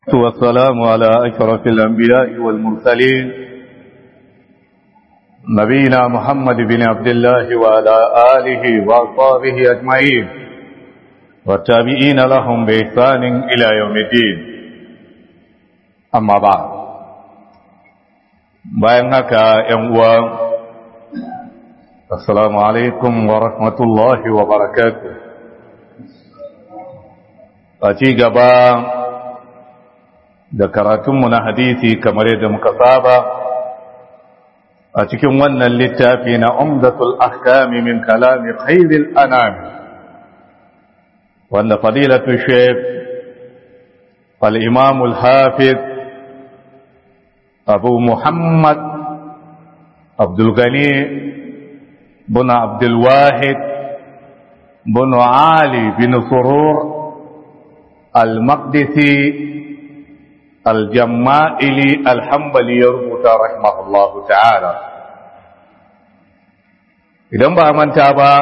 والسلام على أشرف الأنبياء والمرسلين نبينا محمد بن عبد الله وعلى آله وأصحابه أجمعين والتابعين لهم بإحسان إلى يوم الدين أما بعد بأنك ينوى السلام عليكم ورحمة الله وبركاته أتيجبا da karatunmu na hadisi kamar yadda muka saba a cikin wannan littafi na umdatul ahkami min kalami khairil anam wanda fadilatu shaykh al-imam al-hafiz abu muhammad abdul ghani bin abdul wahid bin ali bin surur al-maqdisi الجمائلي الحنبلي يربط رحمه الله تعالى idan ba manta ba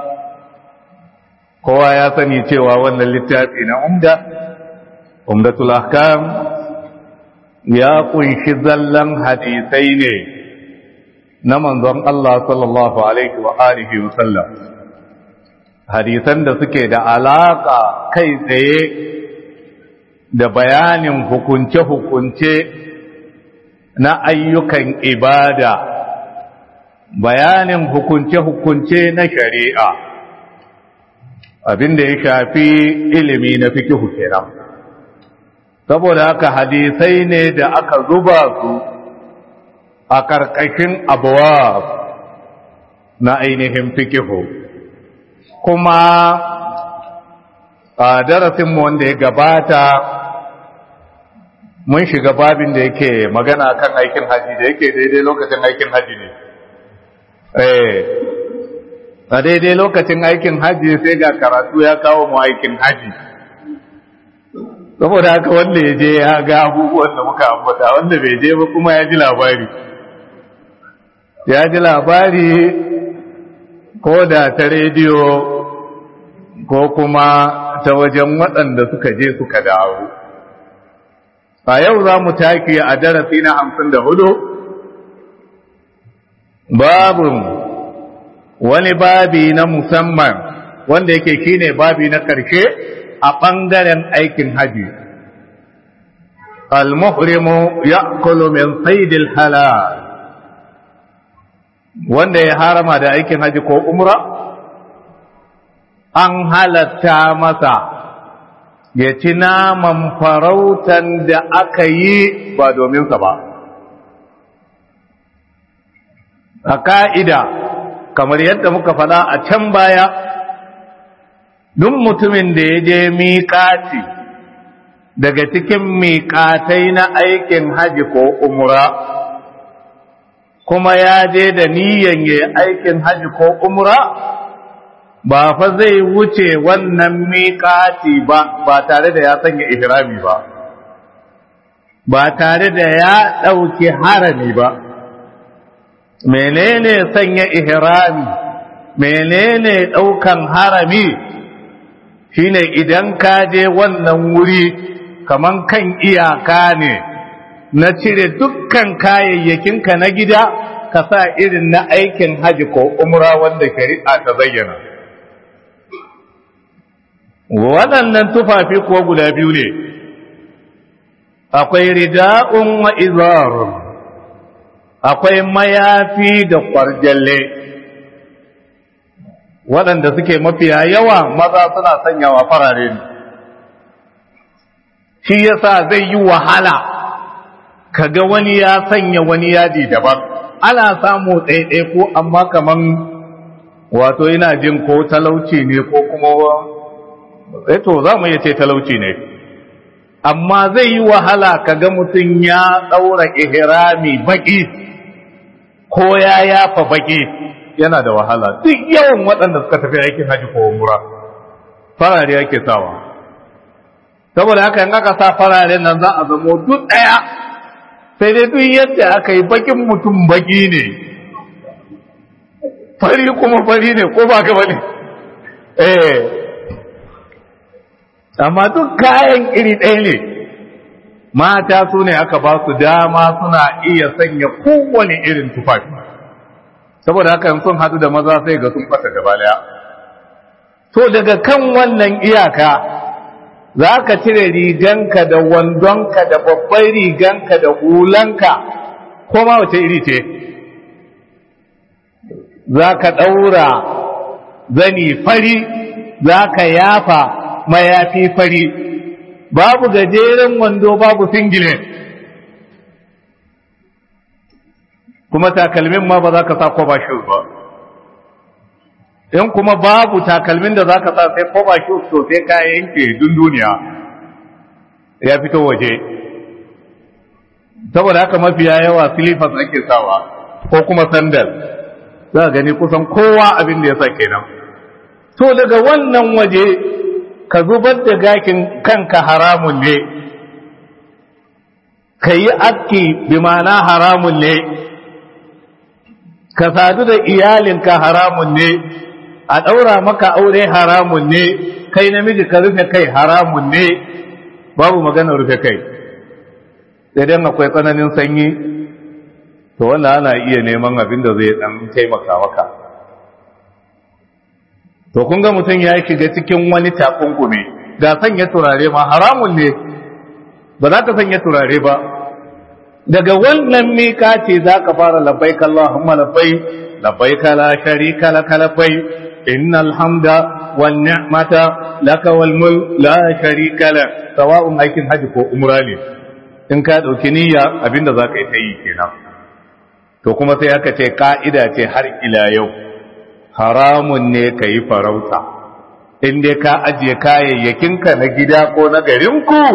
kowa ya sani cewa wannan littafi na umdatul ahkam ya kunshi zallan hadisai ne na manzon Allah sallallahu alaihi wa alihi wa sallam hadisan da suke da alaka kai tsaye da bayanin hukunce-hukunce na ayyukan ibada, bayanin hukunce-hukunce na shari'a, abinda ya shafi ilimi na fikihu kenan. Saboda haka hadisai ne da aka zuba su a ƙarƙashin abuwa na ainihin fikihu. Kuma a darasinmu wanda ya gabata mun shiga babin da yake magana kan aikin haji da yake daidai lokacin aikin haji ne a daidai lokacin aikin haji sai ga karatu ya kawo mu aikin haji saboda haka wanda ya je ya ga abubuwan da muka ambata wanda bai je ba kuma ya ji labari ko da ta rediyo ko kuma ta wajen waɗanda suka je suka dawo a yau za mu taki a darasi na 54 babun wani babi na musamman wanda yake shine babi na ƙarshe a ɓangaren aikin haji al-muhrimu ya'kulu min saydil halal wanda ya harama da aikin haji ko umra an halatta masa ya ci naman farautan da aka yi ba dominsa ba. A ka'ida, kamar yadda muka faɗa a can baya, duk mutumin da ya je miƙati daga cikin miƙatai na aikin haji ko umra, kuma ya je da niyan ya aikin haji ko umra, ba fa zai wuce wannan miƙati ba tare da ya sanya ihrami ba tare da ya ɗauki harami ba menene sanya ihrami menene ɗaukan harami shine idan ka je wannan wuri kaman kan iyaka ne na cire dukkan kayayyakinka na gida ka sa irin na aikin haji ko umra wanda shari'a ta zayyana waɗannan tufafi kuwa guda biyu ne akwai rida'un wa izar akwai mayafi da kwarjalle waɗanda suke mafiya yawa maza suna sanyawa farare ne shi yasa zai yi wahala kaga wani ya sanya wani yadi daban ana samu ɗaiɗai ko amma kaman wato ina jin ko talauci ne ko kuma to za mu iya ce talauci ne amma zai yi wahala kaga mutum ya ɗaura ihrami baki ko ya yafa baki yana da wahala duk yawan waɗanda suka tafi aikin haji ko umra farare yake sawa saboda haka in aka sa fararen nan za a zamo duk ɗaya sai dai duk yadda aka yi bakin mutum baki ne fari kuma fari ne ko ba ka bane amma duk kayan iri ɗaya ne mata su ne aka ba su dama suna iya sanya kowane irin tufafi saboda haka sun hadu da maza sai ga sun fata gaba daya to daga kan wannan iyaka za ka cire riganka da wandonka da babbar riganka da hulanka ko ma wace iri ce za ka ɗaura zani fari za ka yafa mayafi fari babu gajeren wando babu singile kuma takalmin ma ba za ka sa koba shoes ba in kuma babu takalmin da za ka sa sai koba shoes to sai ka yanke dunduniya ya fito waje saboda haka mafiya yawa silifas ake sawa ko kuma sandal za gani kusan kowa abin da ya sa kenan to daga wannan waje ka zubar da gakin kanka haramun ne ka yi aski bi ma'ana haramun ne ka sadu da iyalinka haramun ne a ɗaura maka aure haramun ne kai namiji ka rufe kai haramun ne babu magana rufe kai sai dai akwai tsananin sanyi to wannan ana iya neman abin da zai dan taimaka maka to kun ga mutum ya shiga cikin wani takunkumi ga sanya turare ma haramun ne ba za ka sanya turare ba daga wannan mika ce za ka fara labbaik Allahumma labbaik labbaik la sharika laka labbaik innal hamda wan ni'mata laka wal mulk la sharika lak sawa'un aikin haji ko umra ne in ka dauki niyya abinda za ka yi ta yi kenan to kuma sai aka ce ka'ida ce har ila yau haramun ne ka yi farauta in dai ka ajiye kayayyakinka na gida ko na garinku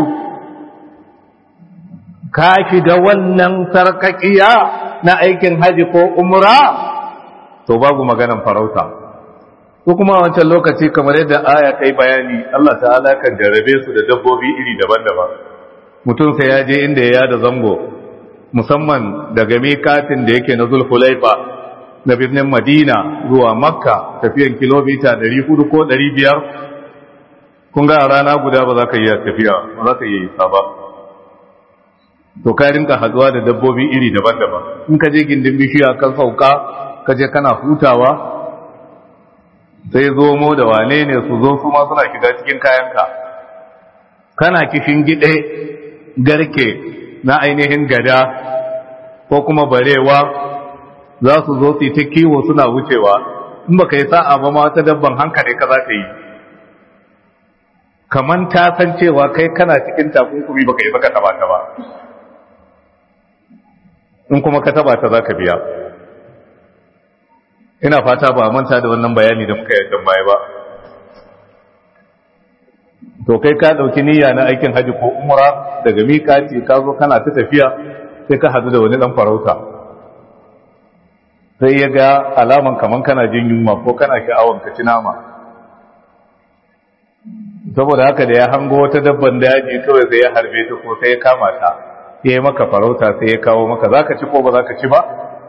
ka shiga wannan sarkakiya na aikin haji ko umra to babu maganan farauta ko kuma wancan lokaci kamar yadda aya ta yi bayani Allah ta'ala kan jarrabe su da dabbobi iri daban-daban mutum sai ya je inda ya yada zango musamman daga mikatin da yake na Zulhulaifa na birnin Madina zuwa Makka tafiyan kilomita 400 ko 500 kun ga a rana guda ba za ka yi tafiya ba za ka yi isa ba to ka rinka haduwa da dabbobi iri daban-daban in ka je gindin bishiya kan sauka ka je kana hutawa sai zomo da wane ne su zo su ma suna shiga cikin kayanka kana kishin gide garke na ainihin gada ko kuma barewa za su zo su yi ta kiwo suna wucewa in baka yi sa'a ba ma ta dabban hankali ka za ta yi kaman ta san cewa kai kana cikin takunkumi baka yi baka taba ta ba in kuma ka taba ta za ka biya ina fata ba manta da wannan bayani da muka yi baya ba to kai ka dauki niyya na aikin haji ko umra daga miƙati ka zo kana ta tafiya sai ka hadu da wani dan farauta sai ya ga alaman kaman kana jin yunwa ko kana sha'awan ka ci nama saboda haka da ya hango wata dabban daji kawai sai ya harbe ta ko sai ya kama ta ya yi maka farauta sai ya kawo maka zaka ci ko ba zaka ci ba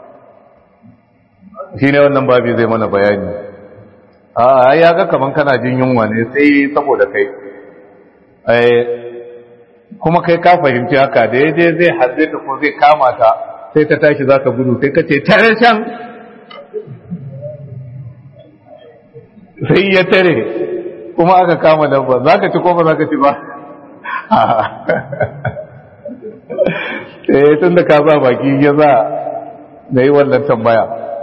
shine wannan babi zai mana bayani a ya ga kaman kana jin yunwa ne sai saboda kai kuma kai ka fahimci haka da ya je zai harbe ta ko zai kama ta sai ta tashi za ka gudu sai ka ce tare can sai ya tare kuma aka kama dabba za ka ci ko ba za ka ci ba sai tun da ka sa baki ya za na yi wannan tambaya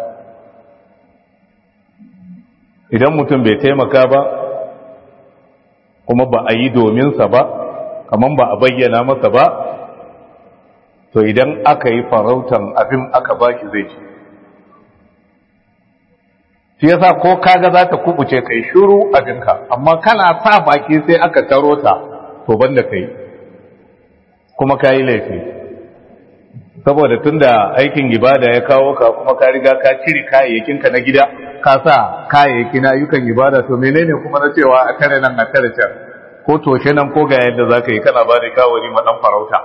idan mutum bai taimaka ba kuma ba a yi dominsa ba kamar ba a bayyana masa ba to idan aka yi farautan abin aka baki zai ci shi yasa ko kaga za ta kubuce kai shiru abinka amma kana sa baki sai aka taro ta to banda kai kuma ka yi laifi saboda tunda aikin ibada ya kawo ka kuma ka riga ka cire kayayyakinka na gida ka sa kayayyaki na ayyukan ibada to menene kuma na cewa a tare nan a tare can ko toshe nan ko ga yadda za ka yi kana ba da kawari maɗan farauta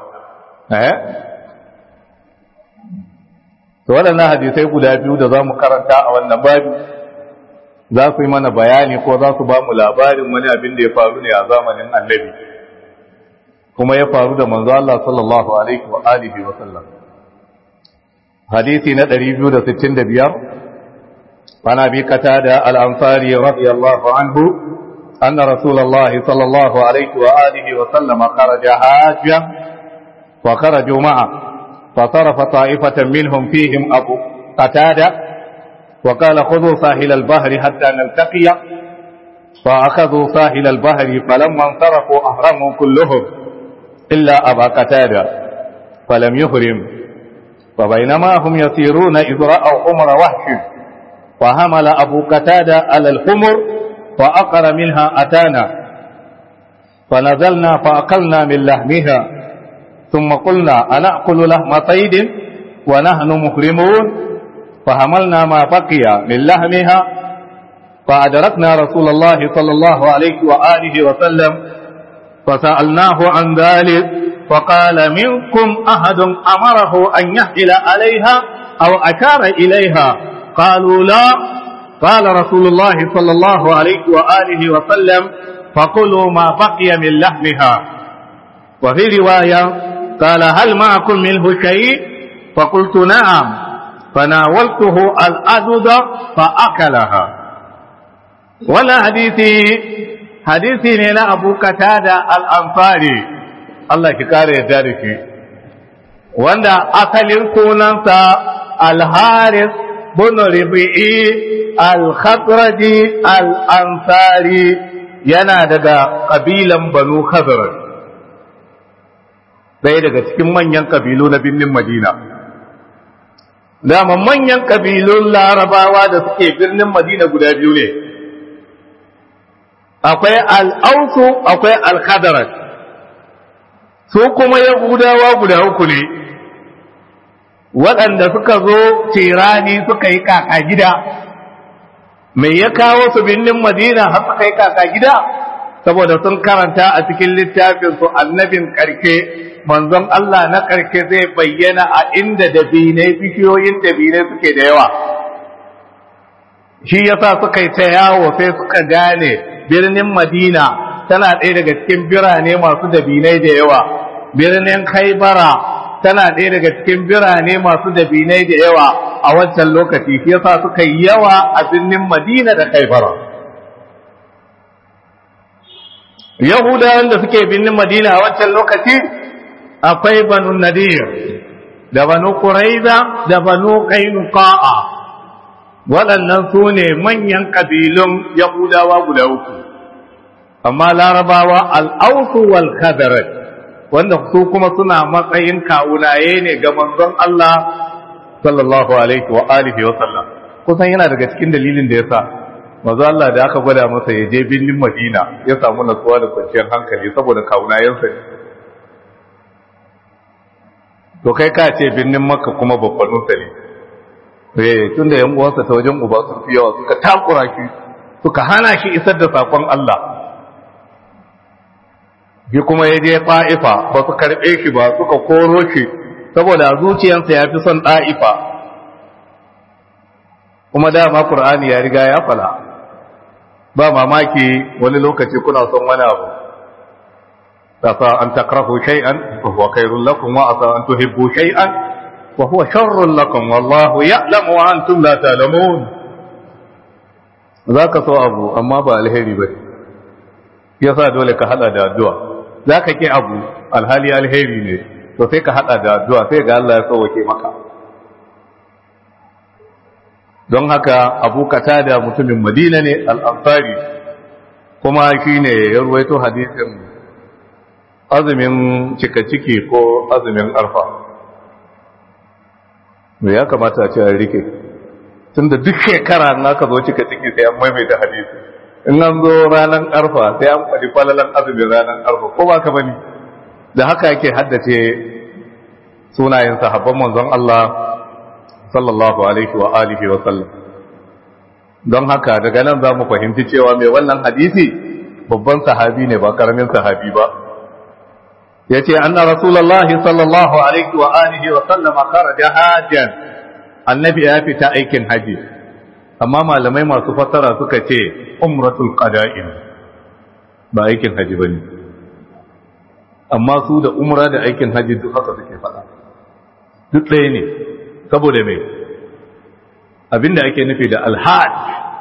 to waɗannan hadisai guda biyu da za mu karanta a wannan babi za su yi mana bayani ko za su ba mu labarin wani abin da ya faru ne a zamanin annabi kuma ya faru da manzo Allah sallallahu alaihi wa alihi wa sallam. Hadisi na 265 عن أبي قتادة الأنصاري رضي الله عنه أن رسول الله صلى الله عليه وآله وسلم خرج حاجا وخرجوا معه فصرف طائفة منهم فيهم أبو قتادة وقال خذوا ساحل البحر حتى نلتقي فأخذوا ساحل البحر فلما انصرفوا أحرموا كلهم إلا أبا قتادة فلم يحرم فبينما هم يسيرون إذ رأوا حمر وحش فحمل أبو قتادة على الحمر فأقر منها أتانا فنزلنا فأكلنا من لحمها ثم قلنا أنأكل لحم صيد ونحن محرمون فحملنا ما بقي من لحمها فأدركنا رسول الله صلى الله عليه وآله وسلم فسألناه عن ذلك فقال منكم أحد أمره أن يحل عليها أو أشار إليها قالوا لا قال رسول الله صلى الله عليه وآله وسلم فكلوا ما بقي من لحمها وفي رواية قال هل معكم منه شيء فقلت نعم فناولته الأدد فأكلها ولا حديثي لنا أبو قتادة الأنصاري الله كاره ذلك وأن أصل كوننسا الحارث بن ربيعي الخضرجي الأنصاري yana daga ƙabilan Banu Khazraj ɗaya daga cikin manyan ƙabilu na birnin Madina dama manyan ƙabilun Larabawa da suke birnin Madina guda biyu ne akwai al-Ausu akwai al-Khazraj su kuma Yahudawa guda uku ne waɗanda suka zo tirani suka yi kaka gida mai ya kawo su birnin Madina har suka yi kaka gida saboda sun karanta a cikin littafin su annabin karke manzon Allah na karke zai bayyana a inda dabinai bishiyoyin dabinai suke da yawa shi yasa suka yi ta yawo sai suka gane birnin Madina tana ɗaya daga cikin birane masu dabinai da yawa birnin Khaibara tana ɗaya daga cikin birane masu dabinai da yawa a wancan lokaci shi yasa suka yi yawa a birnin Madina da Khaibara Yahudawan da suke birnin Madina a wancan lokaci akwai Banu Nadir da Banu Quraiza da Banu Qainuqa waɗannan su ne manyan kabilun Yahudawa guda uku amma Larabawa al-Aus wal Khazraj wanda su kuma suna matsayin kawunaye ne ga manzon Allah sallallahu alaihi wa alihi wa sallam kusan yana daga cikin dalilin da yasa manzon Allah da aka gwada masa ya je birnin Madina ya samu natsuwa da kwanciyar hankali saboda kawunayensa ne to kai ka ce birnin Makka kuma babban sa ne tunda yan uwansa ta wajen uba sun fi yawa suka takura shi suka hana shi isar da sakon Allah shi kuma ya je Ta'ifa ba su karɓe shi ba suka koro shi saboda zuciyarsa ya fi son Ta'ifa kuma dama Qur'ani ya riga ya fala ba mamaki wani lokaci kuna son wani abu asa an takrahu shay'an fa huwa khairul lakum wa asa an tuhibbu shay'an wa huwa sharrul lakum wallahu ya'lamu wa antum la ta'lamun zaka so abu amma ba alheri ba yasa dole ka hada da addu'a za ka ƙi abu alhali alheri ne to sai ka haɗa da addu'a sai ga Allah ya sauwake maka don haka Abu Qatada mutumin Madina ne al-Ansari kuma shi ne ya ruwaito hadisin azumin cika ciki ko azumin arfa me ya kamata a ce an rike tunda duk shekara na ka zo cika ciki sai an maimaita hadisi in an zo ranar arfa sai an faɗi falalan azumin ranar arfa ko ba ka bane da haka yake haddace sunayen sahabban manzon Allah sallallahu alaihi wa alihi wa sallam don haka daga nan za mu fahimci cewa mai wannan hadisi babban sahabi ne ba karamin sahabi ba yace anna rasulullahi sallallahu alaihi wa alihi wa sallam kharaja hajjan annabi ya fita aikin haji amma malamai masu fassara suka ce umratul qada'in ba aikin haji bane amma su da umra da aikin hajji duk haka suke faɗa duk ɗaya ne saboda me abinda ake nufi da alhaj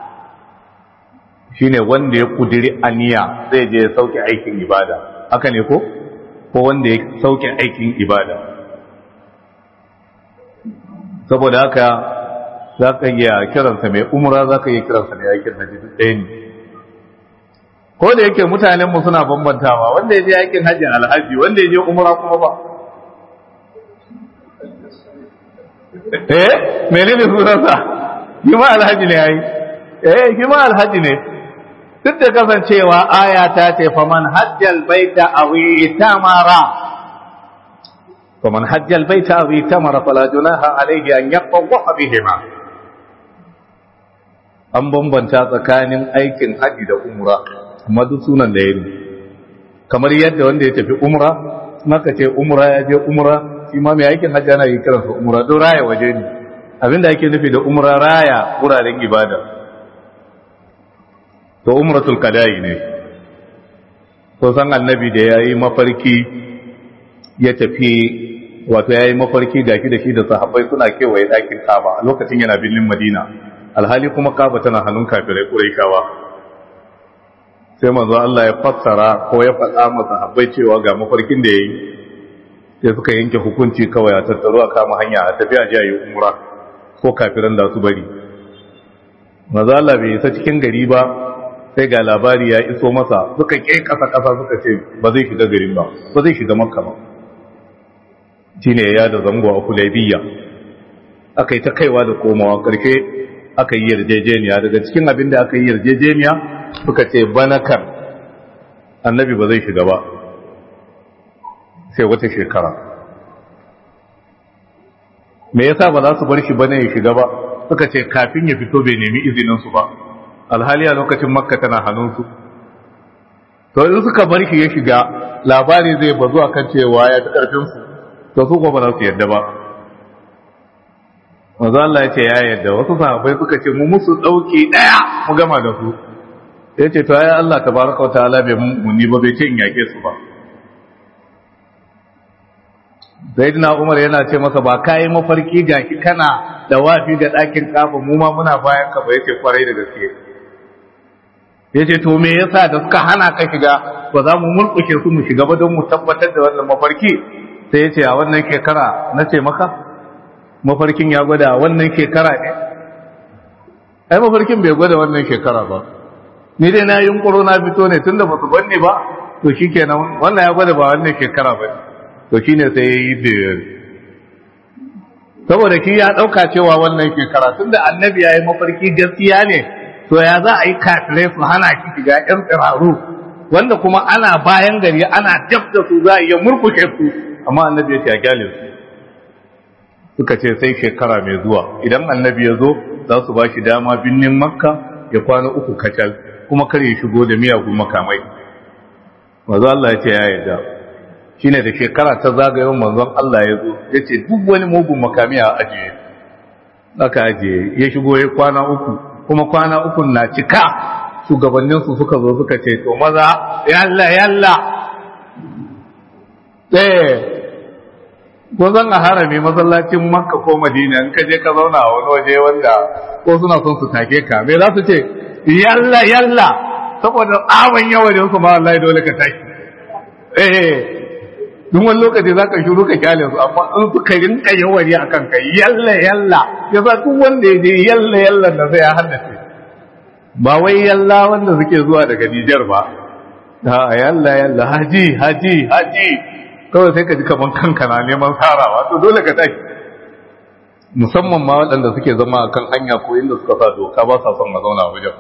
shine wanda ya kudiri aniya zai je ya sauke aikin ibada haka ne ko wanda ya sauke aikin ibada saboda haka za ka iya kiransa mai umra za ka iya kiransa mai aikin hajji duk ɗaya ne ko da yake mutanenmu suna bambantawa wanda ya je aikin hajji alhaji wanda ya je umra kuma ba menene sunansa shi ma alhaji ne yayi shi ma alhaji ne duk da kasancewa aya ta ce faman hajjal baita aw itamara faman hajjal baita aw itamara fala junaha alayhi an yatawwafa bihima an bambanta tsakanin aikin haji da umra amma duk sunan da yayi kamar yadda wanda ya tafi umra maka ce umra ya je umra shi ma mai aikin haji ana yi kiransa umra don raya waje ne abinda ake nufi da umra raya wuraren ibada to umratul qada'i ne to san annabi da yayi mafarki ya tafi wato yayi mafarki da shi da sahabbai suna kewaye dakin Kaaba a lokacin yana birnin Madina alhali kuma Kaaba tana hannun kafirai Quraishawa sai manzo Allah ya fassara ko ya faɗa masa sahabbai cewa ga mafarkin da yayi sai suka yanke hukunci kawai a tattaro a kama hanya a tafi a je ayi umra ko kafiran da su bari manzo Allah bai isa cikin gari ba sai ga labari ya iso masa suka ke kasa suka ce ba zai shiga garin ba zai shiga makka ba shine ya da zango a Hudaybiyya aka yi ta kaiwa da komawa karke aka yi yarjejeniya daga cikin abin da aka yi yarjejeniya suka ce banakar annabi ba zai shiga ba sai wata shekara me yasa ba za su bar shi bane ya shiga ba suka ce kafin ya fito bai nemi izinin su ba alhali a lokacin makka tana hannunsu to in suka bar shi ya shiga labari zai bazu a kan cewa ya ta karfinsu to su ba za su yadda ba wanzu Allah ya ce ya yadda wasu sahabbai suka ce mu musu ɗauki ɗaya mu gama da su ya ce to ya Allah ta baraka wa ta'ala bai muni ba bai ce in yake su ba Zaidina Umar yana ce masa ba kayi mafarki ga ki kana da wafi ga ɗakin kafa mu ma muna bayan ka ba yace kwarai da gaske yace to me yasa da suka hana ka shiga ba za mu murƙushe su mu shiga ba don mu tabbatar da wannan mafarki sai yace a wannan shekara nace maka mafarkin ya gwada wannan shekara ne ai mafarkin bai gwada wannan shekara ba ni dai na yunkuro na fito ne tunda ba su banne ba to shikenan wannan ya gwada ba wannan shekara ba to shine sai yayi biyar saboda shi ya dauka cewa wannan shekara tunda annabi yayi mafarki gaskiya ne to ya za a yi kafirai su hana ki shiga yan tsiraru wanda kuma ana bayan gari ana dab da su za a iya murkushe su amma annabi ya ce a kyale su suka ce sai shekara mai zuwa idan annabi ya zo za su ba shi dama binnin makka ya kwana 3 kacal kuma kar ya shigo da miyagun makamai manzo Allah ya ce ya yarda shine da shekara ta zagayen manzon Allah ya zo ya ce duk wani mugun makami a ajiye aka ajiye ya shigo ya kwana 3 kuma kwana 3 na cika shugabanninsu suka zo suka ce to maza yalla ko zan a harami masallacin makka ko madina in ka je ka zauna a wani waje wanda ko suna son su take ka me za su ce yalla saboda tsawon yawan su ma wallahi dole ka tashi duk wani lokaci za ka shiru ka kyale su amma in suka rinka yawari a kanka yalla ya sa duk wanda ya je yalla da sai ya haddace ba wai yalla wanda suke zuwa daga Nijar ba yalla haji kawai sai ka ji kaman kanka na neman sarawa to dole ka tashi musamman ma waɗanda suke zama a kan hanya ko inda suka sa doka ba sa son a zauna wajen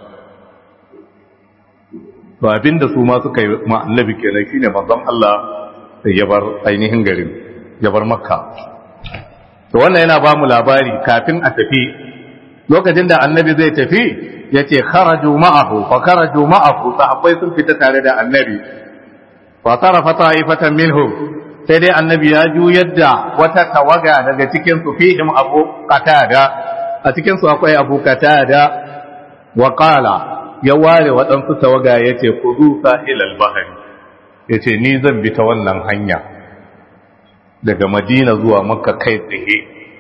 to abinda su ma suka yi ma annabi kenan shine manzon Allah sai ya bar ainihin garin ya bar makka to wannan yana ba mu labari kafin a tafi lokacin da annabi zai tafi ya ce kharaju ma'ahu sahabbai sun fita tare da annabi fa tarafa ta'ifatan minhum sai dai annabi ya juyar da wata tawaga daga cikin su fihim abu qatada a cikin su akwai abu qatada wa qala ya ware waɗansu tawaga yace kudu sahilal bahri yace ni zan bi ta wannan hanya daga Madina zuwa Makka kai tsaye,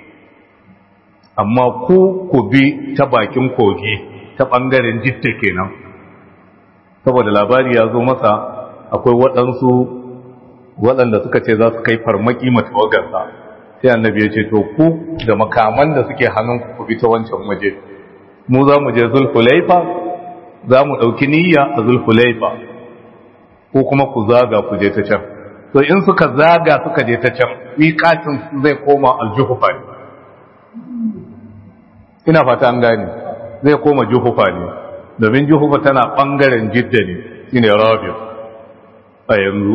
amma ku bi ta bakin kogi ta ɓangaren Jidda kenan, saboda labari ya zo masa akwai waɗansu waɗanda suka ce za su kai farmaki matawagarsa, sai annabi ya ce to ku da makaman da suke hannun ku bi ta wancan waje, mu za mu je Zulhulaifa, za mu ɗauki niyya a Zulhulaifa, ko kuma ku zaga ku je ta can. To in suka zaga suka je ta can, miƙatin zai koma aljuhufa ne. Ina fata an gane, zai koma juhufa ne, domin juhufa tana ɓangaren Jidda ne, shine Rabi'a a yanzu.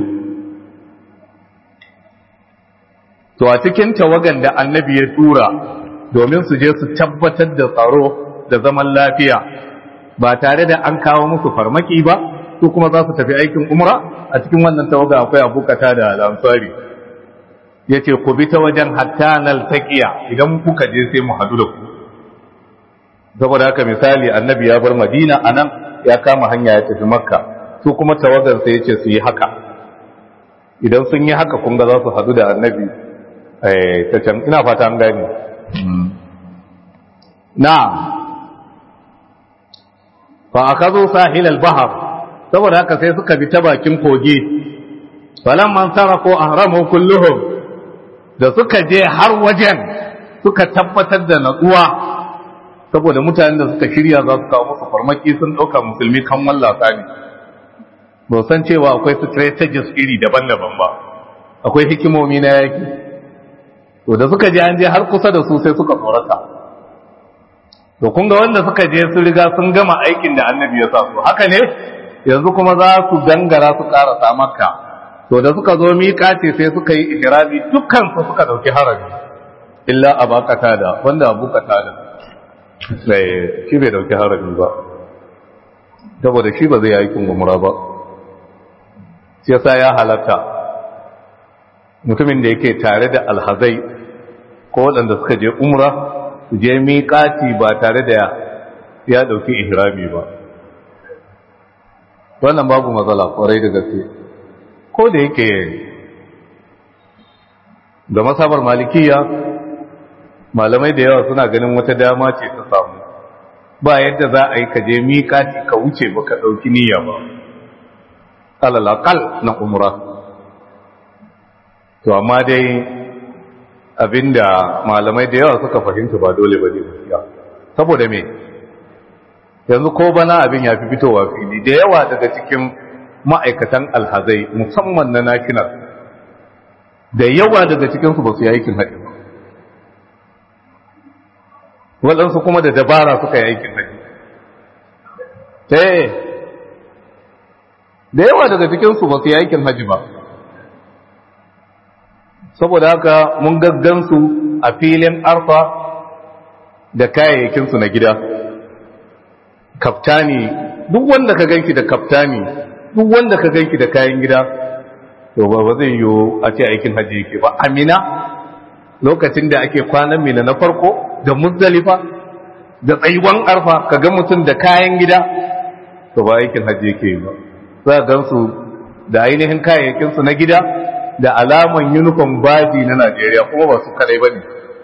To a cikin tawagan da annabi ya tura domin su je su tabbatar da tsaro da zaman lafiya ba tare da an kawo musu farmaki ba, su kuma za su tafi aikin umra, a cikin wannan tawaga akwai abokata da al'ansari. Ya ce ku bi ta wajen hatta naltaqiya, idan kuka je sai mu hadu da ku. Saboda haka misali annabi ya bar Madina anan ya kama hanya ya tafi Makka, su kuma tawagar sai yace su yi haka. Idan sun yi haka kun ga za su hadu da annabi ta can, ina fata an gane. Na'am. Fa akazu sahil al-bahr, saboda haka sai suka bi ta bakin kogi. Falamman sarafu ahramu kulluhum, da suka je har wajen suka tabbatar da natsuwa, saboda mutanen da suka shirya za su kawo musu farmaki sun ɗauka musulmi kan wallasa ne, ba san cewa akwai strategies iri daban-daban ba, akwai hikimomi na yaki. To da suka je an je har kusa da su sai suka tsorata. To kun ga wanda suka je su riga sun gama aikin da annabi ya sa su, haka ne yanzu kuma za su gangara su karasa Makka. To da suka zo miƙace sai suka yi ihrami, dukkan su suka dauki harami illa Abu Qatada, wanda Abu Qatada sai shi bai dauki harami ba, saboda shi ba zai yi aikin umra ba. Shi yasa ya halatta mutumin da yake tare da alhazai ko waɗanda suka je umra su je miƙati ba tare da ya ɗauki ihrami ba, wannan babu matsala kwarai da gaske. Ko da yake ga masabar malikiya malamai da yawa suna ganin wata dama ce ta samu, ba yadda za a yi ka je miƙati ka wuce ba ka ɗauki niyya ba, alalakal na umra. To amma dai abinda malamai da yawa suka fahimta ba dole ba ne gaskiya, saboda me yanzu ko bana abin ya fi fitowa fili, da yawa daga cikin ma'aikatan alhazai musamman na nakinar, da yawa daga cikinsu ba su yi aikin haji ba, waɗansu kuma da dabara suka yi aikin haji. Da yawa daga cikinsu ba su yi aikin haji ba, saboda haka mun gaggansu a filin arfa da kayayyakinsu na gida. Kaftani, duk wanda ka ganki da kaftani, duk wanda ka ganki da kayan gida, to ba zai yiwu a ce aikin hajji yake ba. Amina, lokacin da ake kwanan Mina na farko da Muzdalifa da tsayuwan arfa, ka ga mutum da kayan gida, to ba aikin hajji yake yi ba. Za a gansu da ainihin kayayyakinsu na gida da alaman uniform baji na Najeriya, kuma ba su kadai ba ne.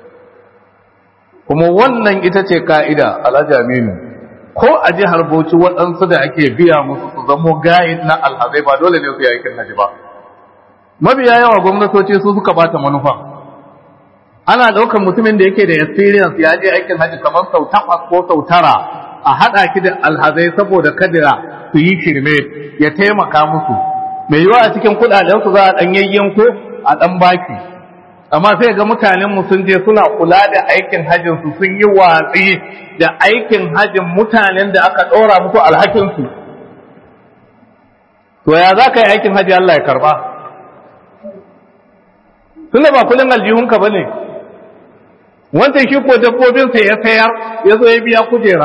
Kuma wannan ita ce ka'ida Alhaji Aminu, ko a jihar Bauchi waɗansu da ake biya musu su zamo gayin na alhazai ba dole ne su yi aikin haji ba. Mabiya yawa gwamnatoci su suka bata manufa. Ana ɗaukar mutumin da yake da experience ya je aikin haji kamar sau 8 ko sau 9 a haɗa ki da alhazai saboda kadira su yi shirme ya taimaka musu. Mai yiwa a cikin kuɗaɗensu za a ɗan yayyanko a ɗan baki. Amma sai ga mutanenmu sun je suna kula da aikin hajjinsu sun yi watsi da aikin hajjin mutanen da aka ɗora musu alhakinsu. To ya za ka yi aikin hajji Allah ya karba? Tunda ba kullum aljihunka ba ne, wancan shi ko dabbobinsa ya sayar ya zo ya biya kujera,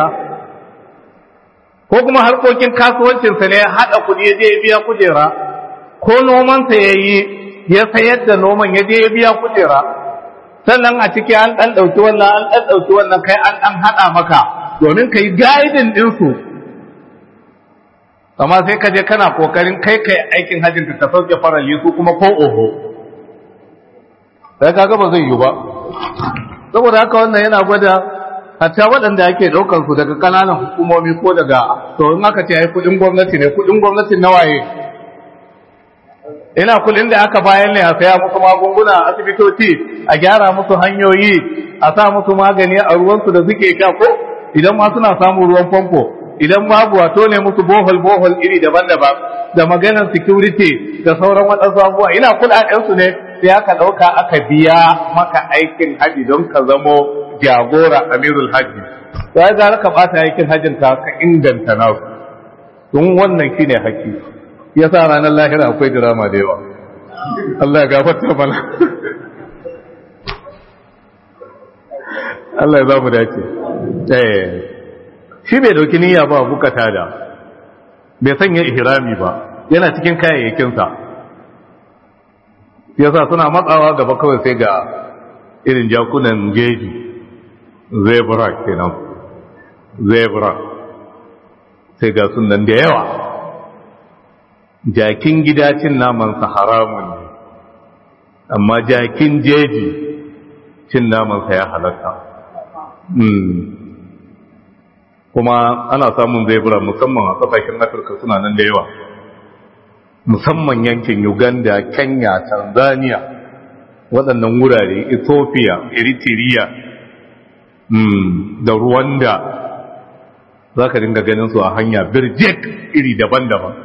ko kuma harkokin kasuwancinsa ne ya haɗa kuɗi ya je ya biya kujera, ko nomansa ya yi ya sayar da noman ya je ya biya kujera, sannan a ciki an ɗan ɗauki wannan an ɗan ɗauki wannan kai an ɗan haɗa maka domin ka yi gaidin ɗinsu amma sai ka je kana kokarin kai aikin hajjin ka sauke farali su kuma ko oho sai kaga ba zai yi ba saboda haka wannan yana gwada hatta waɗanda ake ɗaukar su daga ƙananan hukumomi ko daga to in aka ce ai kuɗin gwamnati ne kuɗin gwamnati nawaye ina kuɗin da aka bayan ne a saya musu magunguna a asibitoci a gyara musu hanyoyi a sa musu magani a ruwansu da suke sha ko idan ma suna samun ruwan famfo idan babu wato ne musu bohol iri daban-daban da maganar security da sauran waɗansu abubuwa ina kuɗaɗensu ne sai aka ɗauka aka biya maka aikin haji don ka zamo jagora amirul haji to ai gara ka bata aikin hajjin ka inganta na don wannan shine haƙƙi yasa ranar lahira akwai drama da yawa Allah ya gafarta mana Allah ya ba mu dace shi bai dauki niyya ba bukata da bai sanya ihrami ba yana cikin kayayyakinsa yasa suna matsawa gaba kawai sai ga irin jakunan geji zebra kenan zebra sai ga sunan da yawa jakin gida cin namansa haramun ne amma jakin jeji cin namansa ya halatta kuma ana samun zebra musamman a kasashen afirka suna nan da yawa musamman yankin uganda kenya tanzania waɗannan wurare ethiopia eritrea da rwanda za ka dinga ganin su a hanya birjek iri daban-daban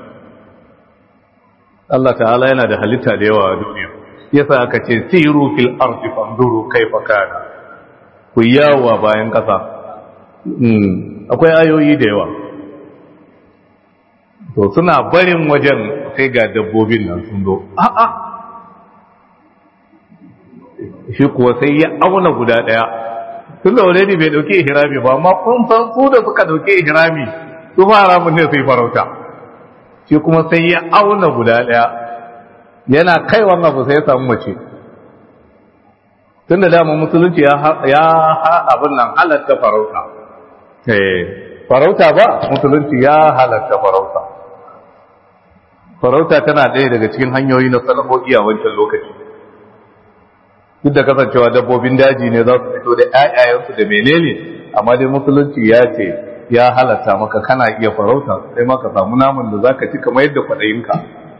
Allah ta'ala yana da halitta da yawa a duniya yasa aka ce siru fil ardi fanzuru kaifa kana ku yawa bayan kasa akwai ayoyi da yawa to suna barin wajen sai ga dabbobin nan sun zo a'a shi kuwa sai ya auna guda daya tun da already bai dauke ihrami ba amma kun san su da suka dauke ihrami su fara mun ne sai farauta shi kuma sai ya auna guda daya yana kaiwan abu sai ya samu mace tunda dama musulunci ya abin nan halatta farauta farauta ba musulunci ya halatta farauta tana ɗaya daga cikin hanyoyi na sana'o'i a wancan lokaci duk da kasancewa dabbobin daji ne za su fito da ƴaƴayensu da menene amma dai musulunci ya ce ya halatta maka kana iya farauta sai maka samu naman da zaka ci kamar yadda kwaɗayinka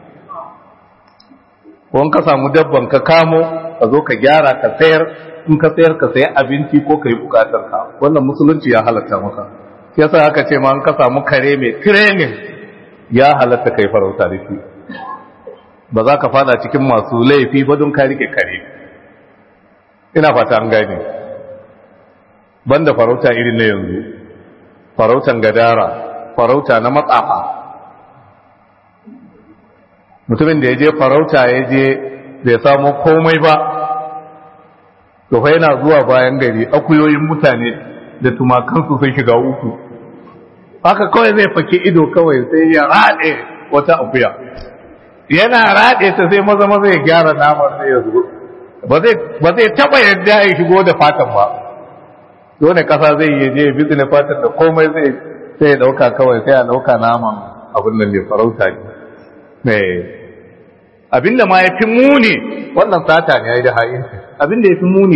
ko in ka samu dabban ka kamo ka zo ka gyara ka sayar in ka sayar ka sayi abinci ko ka yi bukatar ka wannan musulunci ya halatta maka shi yasa aka ce ma in ka samu kare mai training ya halatta kai farauta da shi ba za ka fada cikin masu laifi ba don ka rike kare ina fata an gane banda farauta irin na yanzu farautan gadara farauta na matsafa mutumin da ya je farauta ya je bai samu komai ba to fa yana zuwa bayan gari akuyoyin mutane da tumakansu sun shiga uku haka kawai zai fake ido kawai sai ya rade wata akuya yana rade ta sai maza ya gyara naman sai ya zo ba zai taba yadda ya shigo da fatan ba dole kasa zai yi je bizne fatan da komai sai ya dauka kawai sai ya dauka naman abin nan ne farauta ne abinda ma ya fi muni wannan sata ne ya yi da hain abinda ya fi muni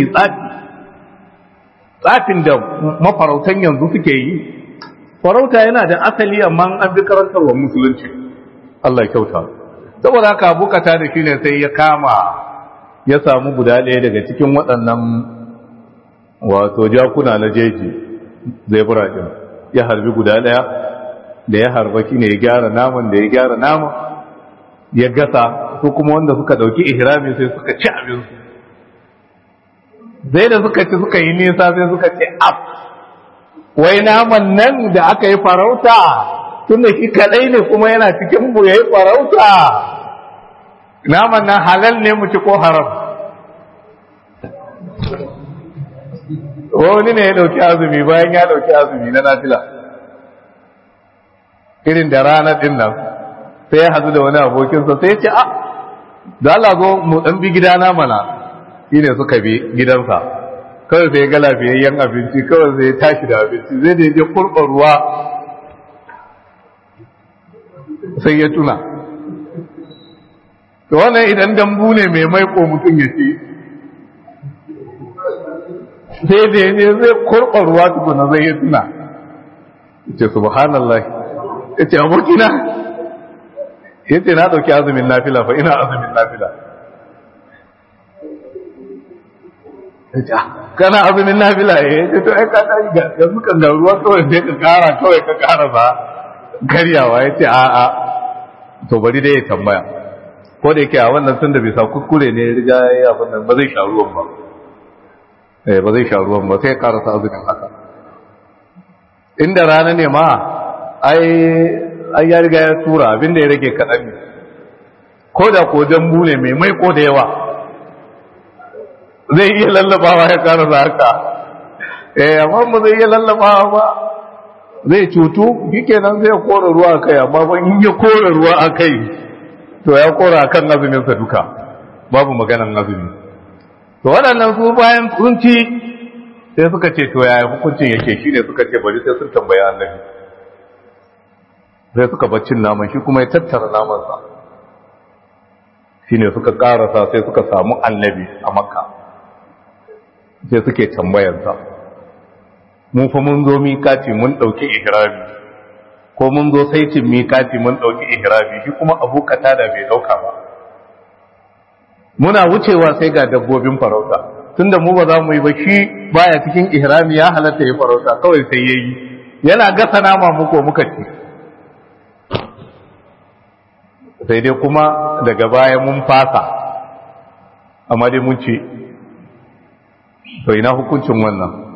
tsafin da mafarautan yanzu suke yi farauta yana da asali amma an bi karantarwa musulunci Allah ya kyauta saboda haka bukata da shi ne sai ya kama ya samu guda ɗaya daga cikin waɗannan wato jakuna na jeji zai ɗin ya harbi guda ɗaya da ya harba shi ne ya gyara naman da ya gyara naman ya gasa su kuma wanda suka ɗauki ihrami sai suka ci abinsu zai da suka ci suka yi nisa sai suka ce af wai naman nan da aka yi farauta tun da shi kaɗai ne kuma yana cikin mu ya yi farauta naman nan halal ne mu ci ko haram wani ne ya ɗauki azumi bayan ya ɗauki azumi na nafila irin da ranar ɗin nan sai ya hadu da wani abokinsa sai ya ce da Allah zo mu ɗan bi gidana mana shi ne suka bi gidansa kawai sai ya ga lafiyayyen abinci kawai sai ya tashi da abinci zai da ya je kurɓa ruwa sai ya tuna to wannan idan dambu ne mai maiko mutum ya ce sai da ne zai kurɓa ruwa tukuna zai ya tuna ce subhanallah ya ce abokina ya ce na ɗauki azumin nafila fa ina azumin nafila ya ce kana azumin nafila ya ce to ai ka tashi ga yanzu kan ga ruwa kawai sai ka kara ba karyawa ya ce a'a to bari dai ya tambaya ko da yake a wannan tun da bisa kuskure ne riga ya abin nan ba zai sha ruwan ba ba zai sha ruwan ba sai ya karasa azumin haka inda rana ne ma ai ya riga ya tura abinda ya rage kaɗan ne ko da ko dambu ne mai ko da yawa zai iya lallabawa ya karasa haka amma ba zai iya lallabawa ba zai cutu shikenan zai kora ruwa a kai amma ban in ya kora ruwa a kai to ya kora kan azuminsa duka babu maganan azumi to waɗannan su bayan sun ci sai suka ce to yaya hukuncin yake shine suka ce bari sai sun tambayi annabi sai suka baccin naman shi kuma ya tattara namansa shine suka karasa sai suka samu annabi a makka sai suke tambayarsa mu fa mun zo miƙati mun ɗauki ihrami ko mun zo saitin miƙati mun ɗauki ihrami shi kuma abu katada bai ɗauka ba muna wucewa sai ga dabbobin farauta tunda mu ba za mu yi ba shi baya cikin ihrami ya halatta ya farauta kawai sai yayi yana gasa nama muko muka ci sai dai kuma daga baya mun fasa amma dai mun ci to ina hukuncin wannan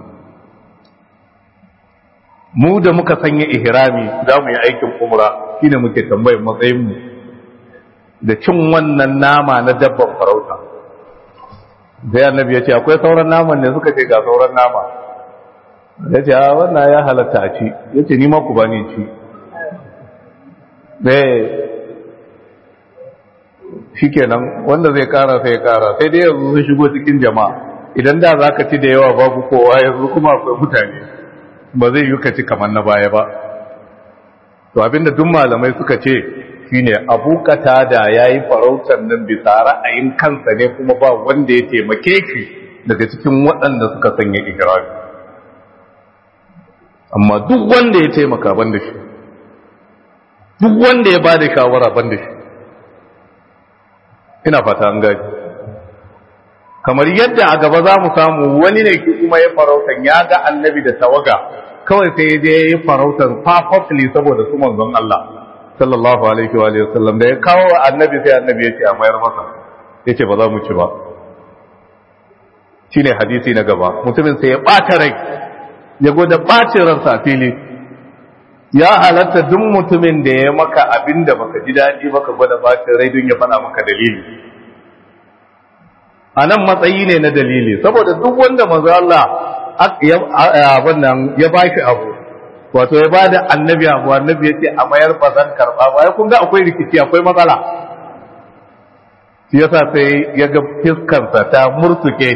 mu da muka sanya ihrami za mu yi aikin umra shine muke tambayar matsayinmu da cin wannan nama na dabban farauta sai annabi ya ce akwai sauran naman ne suka ce ga sauran nama ya ce a wannan ya halatta a ci ya ce nima ku bani ci shi kenan wanda zai kara sai ya kara sai dai yanzu sun shigo cikin jama'a idan da za ka ci da yawa babu kowa yanzu kuma akwai mutane ba zai yi ka ci kamar na baya ba to abinda duk malamai suka ce shine Abu Qatada yayi farautar nan bisa ra'ayin kansa ne kuma ba wanda ya taimake shi daga cikin waɗanda suka sanya ihrami amma duk wanda ya taimaka banda shi duk wanda ya bada shawara banda shi ina fata an gaji kamar yadda a gaba za mu samu wani ne ki kuma ya farautan ya ga annabi da tawaga kawai sai je ya yi farautan perfectly saboda su manzon Allah sallallahu alaihi wa sallam da ya kawo annabi sai annabi ya ce a mayar masa ya ce ba za mu ci ba shine hadisi na gaba mutumin sai ya ɓata rai ya gwada ɓacin ransa a fili ya halatta duk mutumin da ya maka abin da baka ji daɗi baka gwada ɓacin rai don ya faɗa maka dalili a nan matsayi ne na dalili saboda duk wanda manzo Allah ya ba shi abu wato ya ba da annabi abu annabi ya ce a mayar ba zan karɓa ba ya kun ga akwai rikici akwai matsala shi yasa sai ya ga fiskansa ta murtuke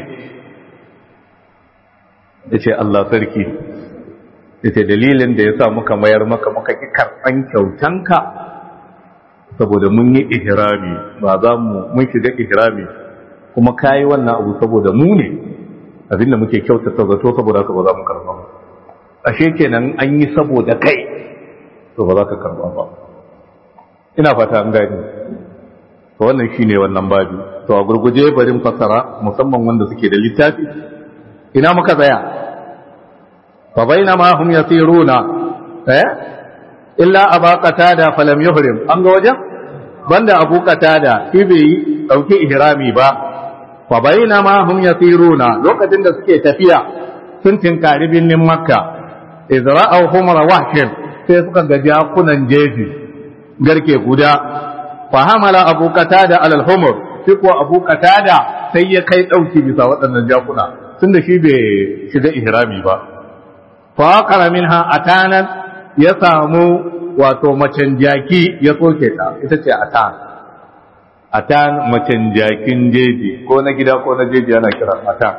ya ce Allah sarki ya ce dalilin da ya sa muka mayar maka muka ki karɓan kyautanka saboda mun yi ihrami ba za mu mun shiga ihrami kuma kayi wannan abu saboda mu ne abinda muke kyautata zato saboda haka ba za mu karba ba ashe kenan an yi saboda kai to ba za ka karba ba ina fata an gani to wannan shine wannan babu to a gurguje barin fasara musamman wanda suke da littafi ina muka tsaya fa bainama hum yasiruna illa aba qatada falam yuhrim an ga wajen banda abu qatada shi bai dauki ihrami ba fa bainama hum yasiruna lokacin da suke tafiya sun tinkari binnin makka izra'u humra wahshin sai suka ga jakunan jeji garke guda fa hamala abu qatada alal humur sai ko abu qatada sai ya kai dauki bisa waɗannan jakuna tunda shi bai shiga ihrami ba fa qara minha atanan ya samu wato macen jaki ya soke ta ita ce atan macen jakin jeji ko na gida ko na jeji ana kira atan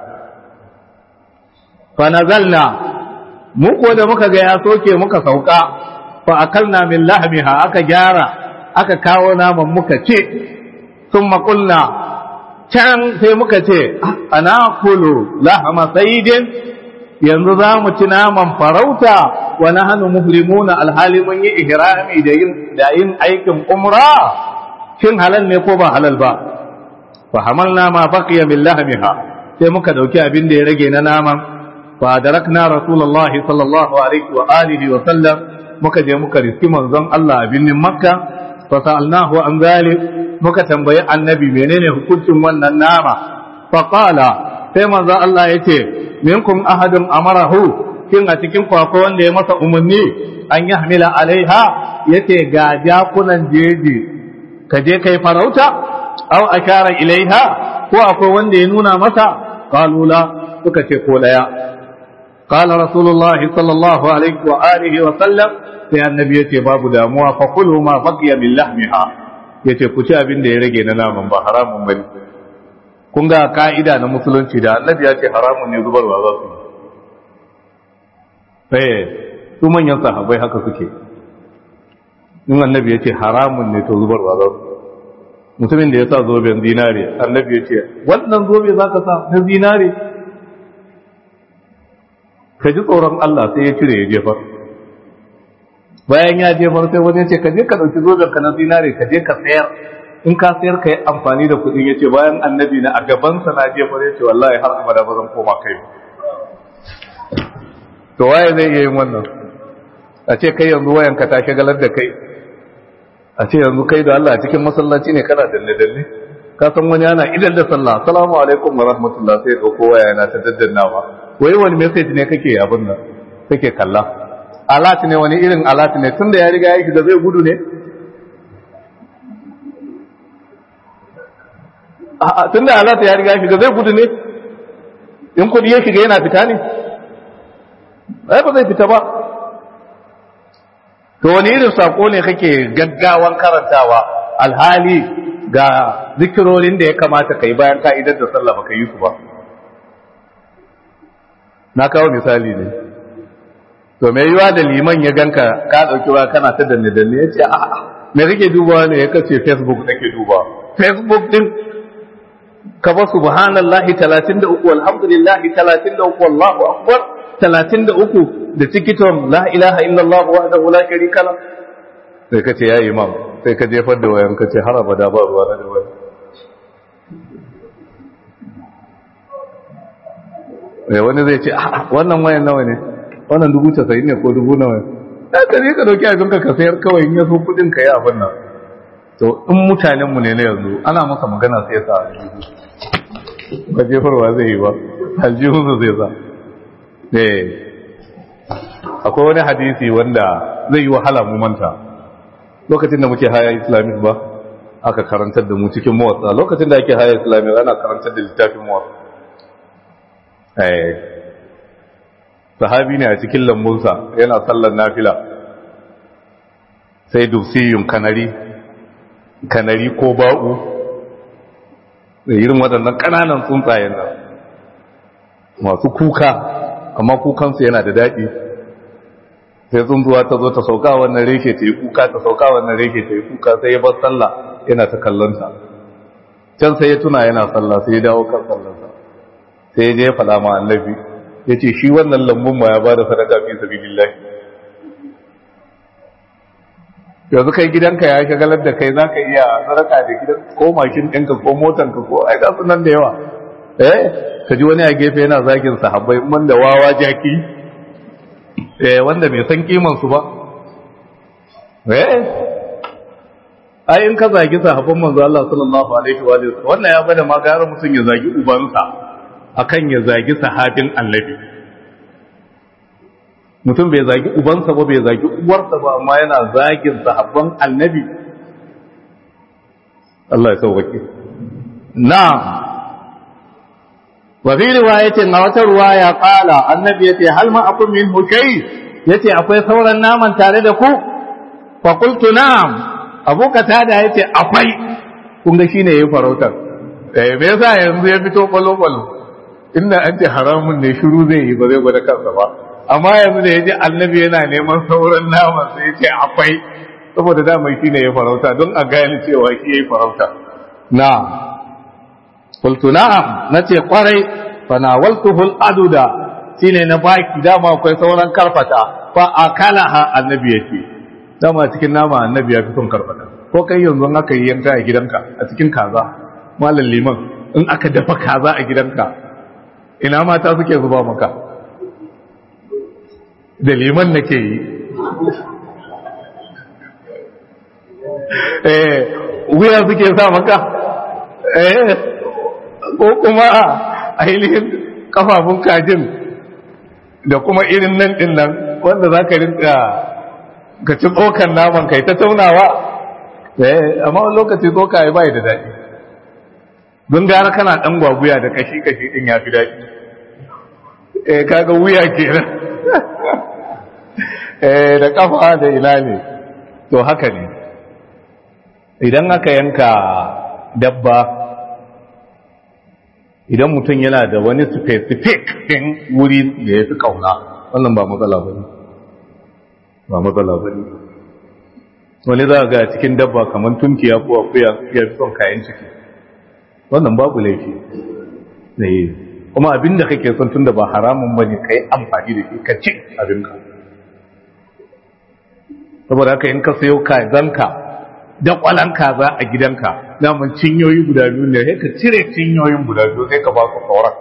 fa nazalna mu ko da muka ga ya soke muka sauka fa akalna min lahmiha aka gyara aka kawo naman muka ce sun maƙulna can sai muka ce ana kulu lahama sayidin yanzu za mu ci naman farauta wa nahnu muhrimuna alhali mun yi ihrami da yin aikin umra shin halal ne ko ba halal ba fa hamalna ma baqiya min lahmiha sai muka dauki abin da ya rage na naman fa darakna rasulullahi sallallahu alaihi wa alihi wa sallam muka je muka riski manzon Allah a birnin makka fa sa'alnahu an zalik muka tambayi annabi menene hukuncin wannan nama fa qala sai manzon Allah yace minkum ahadun amarahu kin a cikin kwakwa wanda ya masa umarni an yahmila alaiha yace ga jakunan jeji ka je kai farauta aw akara ilaiha ko akwai wanda ya nuna masa qalula suka ce ko daya qala rasulullah sallallahu alaihi wa alihi wa sallam sai annabi yace babu damuwa fa kulu ma baqiya min lahmiha yace ku ci abin da ya rage na naman ba haramun bane kun ga ka'ida na musulunci da annabi ya ce haramun ne zubarwa za su su manyan sahabbai haka suke in annabi ya ce haramun ne to zubarwa za su mutumin da ya sa zoben zinare annabi ya ce wannan zobe za ka sa na zinare ka ji tsoron Allah sai ya cire ya jefar bayan ya jefar sai wani ya ce ka je ka ɗauki zoben ka na zinare ka je ka sayar in ka sayar ka yi amfani da kuɗin ya ce bayan annabi na a gabansa na jefar ya ce wallahi har abada ba zan koma kai to waye zai iya yin wannan a ce kai yanzu wayanka ta shagalar da kai a ce yanzu kai da Allah cikin masallaci ne kana dalle-dalle ka san wani ana idan da sallah assalamu alaikum wa rahmatullah sai dauko waya yana ta daddannawa wai wani message ne kake abin nan kake kalla alat ne wani irin alat ne tunda ya riga ya shiga zai gudu ne a tunda alat ya riga ya shiga zai gudu ne in kudi ya shiga yana fita ne ai ba zai fita ba to wani irin sako ne kake gaggawan karantawa alhali ga zikirorin da ya kamata kai bayan ka'idar da sallah baka yi su ba na kawo misali ne to mai yiwa da liman ya ganka ka dauki wa kana ta danne danne yace a me kake dubawa ne ya kace facebook nake dubawa facebook din ka ba subhanallahi 33 walhamdulillahi 33 wallahu akbar 33 da tikiton la ilaha illallah wahdahu la sharika la sai ka ce ya imam sai ka jefar da wayan ka ce har abada ba ruwa na da wayan wani zai ce wannan wayan nawa ne wannan 90,000 ne ko 1000 nawa da ka je ka dauki abin ka sayar kawai in ya so kudin ka yi abin nan to in mutanen mu ne na yanzu ana masa magana sai ya sa aljihu ba jefarwa zai yi ba aljihunsa zai sa akwai wani hadisi wanda zai yi wahala mu manta lokacin da muke haya islamic ba aka karantar da mu cikin mawatsa lokacin da ake haya islamic ana karantar da littafin mawatsa sahabi ne a cikin lambunsa yana sallar nafila sai dubsiyun kanari ko ba'u da irin waɗannan ƙananan tsuntsayen nan masu kuka amma kukansu yana da daɗi sai tsuntsuwa ta zo ta sauka wannan reke ta yi kuka ta sauka wannan reke ta yi kuka sai ya bar sallah yana ta kallonta can sai ya tuna yana sallah sai ya dawo kan sallarsa sai ya je ya faɗa ma annabi ya ce shi wannan lambun ma ya ba da sadaka fi sabilillah yanzu kai gidanka ya shagalar da kai za ka iya sadaka da gidan ko mashin ɗinka ko motanka ko ai ga sunan da yawa ka ji wani a gefe yana zagin sahabbai man da wawa jaki wanda bai san kiman su ba ai in ka zagi sahabban manzo Allah sallallahu alaihi wa sallam wannan ya bada ma gara mutum ya zagi ubansa akan ya zagi sahabin annabi mutum bai zagi ubansa ba bai zagi uwarsa ba amma yana zagin sahabban annabi Allah ya sauke na'am wa fi riwayatin a wata riwaya qala annabi yace hal ma akum min hukai yace akwai sauran naman tare da ku fa qultu na'am abu katada yace akwai kun ga shine yayin farautar me yasa yanzu ya fito kwalo inda an ce haramun ne shiru zai yi ba zai gwada kansa ba amma yanzu da yaji annabi yana neman sauran naman sai yace akwai saboda dama shi ne ya farauta don a gane cewa shi ya yi farauta na qultu na'am nace kwarai fa nawaltuhu al-aduda shine na baki dama akwai sauran karfata fa akalaha annabi yake dama cikin nama annabi ya fi son karfata ko kai yanzu aka yi yanka a gidanka a cikin kaza malam liman in aka dafa kaza a gidanka ina mata suke zuba maka da liman nake yi wuya suke sa maka ko kuma ainihin kafafun kajin da kuma irin nan din nan wanda za ka rinka ka ci tsokan naman kai ta taunawa amma wani lokaci tsoka ya bai da daɗi don gara kana ɗan gwaguya da kashi-kashi ɗin ya fi daɗi kaga wuya kenan da kafa da ina ne to haka ne idan aka yanka dabba idan mutum yana da wani specific ɗin wuri da ya fi kauna wannan ba matsala ba ne ba matsala ba ne wani za ga cikin dabba kamar tunkiya ko akuya ya fi son kayan ciki wannan babu laifi ne kuma abinda kake son tunda ba haramun bane kai amfani da shi ka ci abinka saboda haka in ka sayo kazanka da kwalan kaza a gidanka daman cinyoyi guda biyu ne sai ka cire cinyoyin guda biyu sai ka ba su sauran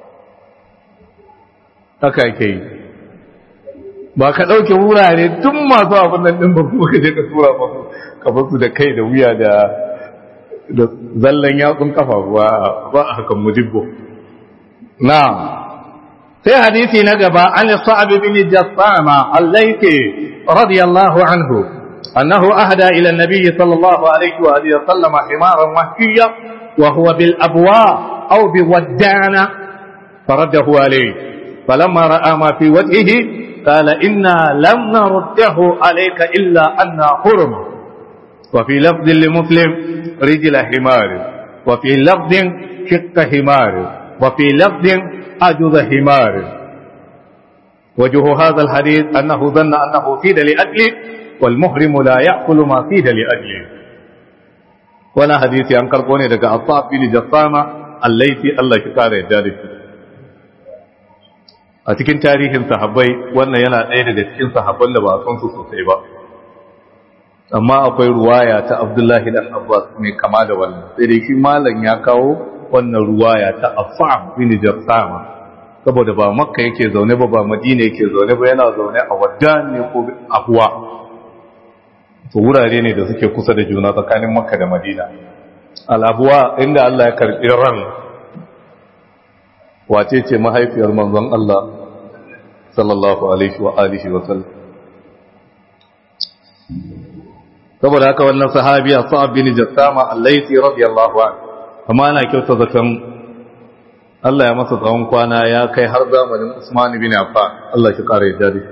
haka yake yi ba ka ɗauke wurare tun masu abin nan ɗin ba kuma ka je ka tura masu ka basu da kai da wuya da zallan yatsun kafa ba a hakan mujibbo na sai hadisi na gaba an sa'ab bin jassama al-laythi radiyallahu anhu annahu ahda ila an-nabiy sallallahu alayhi wa alihi wa sallam himaran wahshiyya wa huwa bil abwa aw bi waddana faradahu alayhi falamma ra'a ma fi wajhihi قال إنا لم نرده عليك إلا أننا حرم وفي لفظ لمسلم رجل حمار وفي لفظ شق حمار وفي لفظ أجز حمار وجه هذا الحديث أنه ظن أنه فيد لأجله والمحرم لا يأكل ما فيد لأجله ولا حديث أنكر قوني لك الصعب بن جسامة الليثي الله شكاره ذلك a cikin tarihin sahabbai wannan yana ɗaya daga cikin sahabban da ba son su sosai ba amma akwai ruwaya ta Abdullahi dan Abbas mai kama da wannan sai dai shi malam ya kawo wannan ruwaya ta Affan bin Jassama saboda ba Makka yake zaune ba Madina yake zaune ba yana zaune a Waddan ne ko Ahwa to wurare ne da suke kusa da juna tsakanin Makka da Madina al-Ahwa inda Allah ya karbi ran wace ce mahaifiyar manzon Allah sallallahu alaihi wa alihi wa sallam saboda haka wannan sahabi Sa'ab bin Jassama al-Laythi radiyallahu anhu amma ana kyauta zaton Allah ya masa tsawon kwana ya kai har zamanin Usman bin Affan Allah shi kare dadi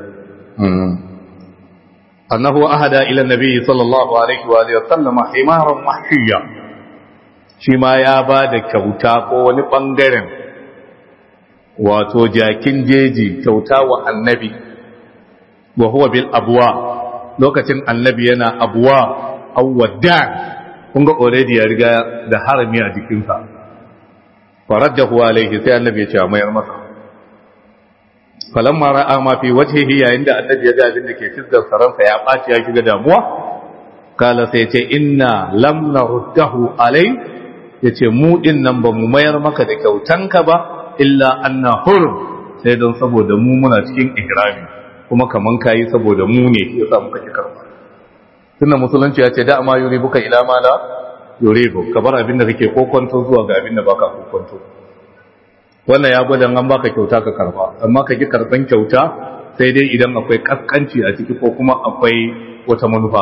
annahu ahada ila nabi sallallahu alaihi wa alihi wa sallam himaran mahshiya shi ma ya ba da kyauta ko wani bangaren wato jakin jeji kyauta wa annabi wa huwa bil abwa lokacin annabi yana abwa aw waddan kun ga already ya riga da harami a jikinsa faradahu alaihi sai annabi ya ce mayar masa falamma ra'a ma fi wajhihi yayin da annabi ya ga abin da ke fiskar saransa ya baci ya shiga damuwa kala sai ce inna lam naruddahu alai yace mu din nan ba mu mayar maka da kyautanka ba illa anna hurum sai don saboda mu muna cikin ihrami kuma kaman kai saboda mu ne yasa muka ki karba tunda musulunci ya ce da ma yuribuka ila ma la yuribu ka bar abin da kake kokonto zuwa ga abin da baka kokonto wannan ya gwada an baka kyauta ka karba amma ka ki karban kyauta sai dai idan akwai kaskanci a ciki ko kuma akwai wata manufa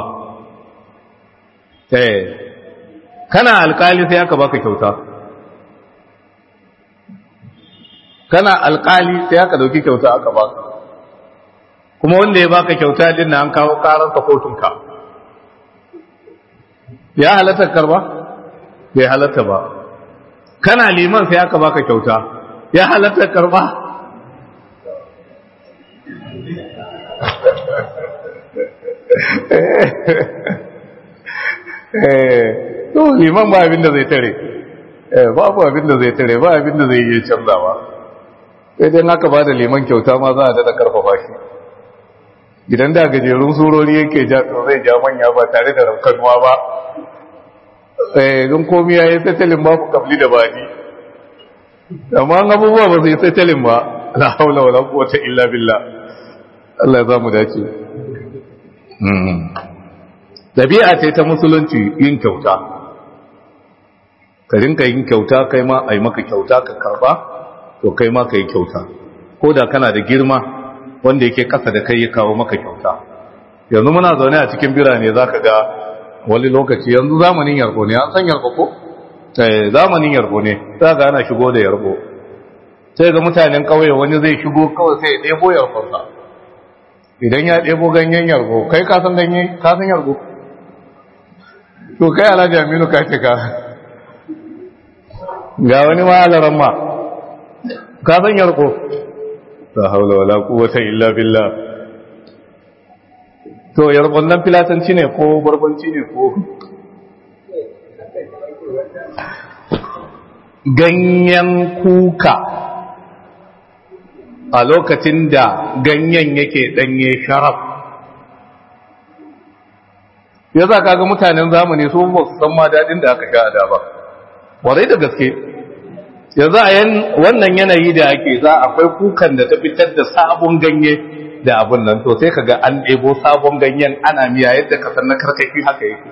kana alkali sai aka baka kyauta kana alkali sai aka dauki kyauta aka baka kuma wanda ya baka kyauta din nan an kawo karansa kotunka ya halatta karba bai halatta ba kana liman sai aka baka kyauta ya halatta karba to liman ba abin da zai tare babu abin da zai tare ba abin da zai yi canzawa sai dai haka ba da liman kyauta ma za a daɗa karfafa shi idan da gajerun surori yake ja to zai ja manya ba tare da raukanuwa ba don komi ya yi tattalin babu kabli da bani amma abubuwa ba su yi tattalin ba la haula wala quwwata illa billah Allah ya zamu dace dabi'a ce ta musulunci yin kyauta ka rinka yin kyauta kai ma ai maka kyauta ka karba to kai ma kai kyauta ko da kana da girma wanda yake kasa da kai ya kawo maka kyauta yanzu muna zaune a cikin birane zaka ga wani lokaci yanzu zamanin yarbo ne an san yarbo ko zamanin yarbo ne za ga ana shigo da yarbo sai ga mutanen kauye wani zai shigo kawai sai ya ɗebo yarbonsa idan ya ɗebo ganyen yarbo kai ka san ganye ka san yarbo to kai alhaji aminu ka ce ka ga wani ma alaran ma ka san yarbo la haula wala quwwata illa billah to yarbon nan filatanci ne ko barbanci ne ko ganyen kuka a lokacin da ganyen yake danye sharaf ya za ka ga mutanen zamani su ba su san ma daɗin da aka sha a da ba warai da gaske yanzu a wannan yanayi da ake za akwai kukan da ta fitar da sabon ganye da abun nan to sai kaga an ɗebo sabon ganyen ana miya yadda ka san na karkaki haka yake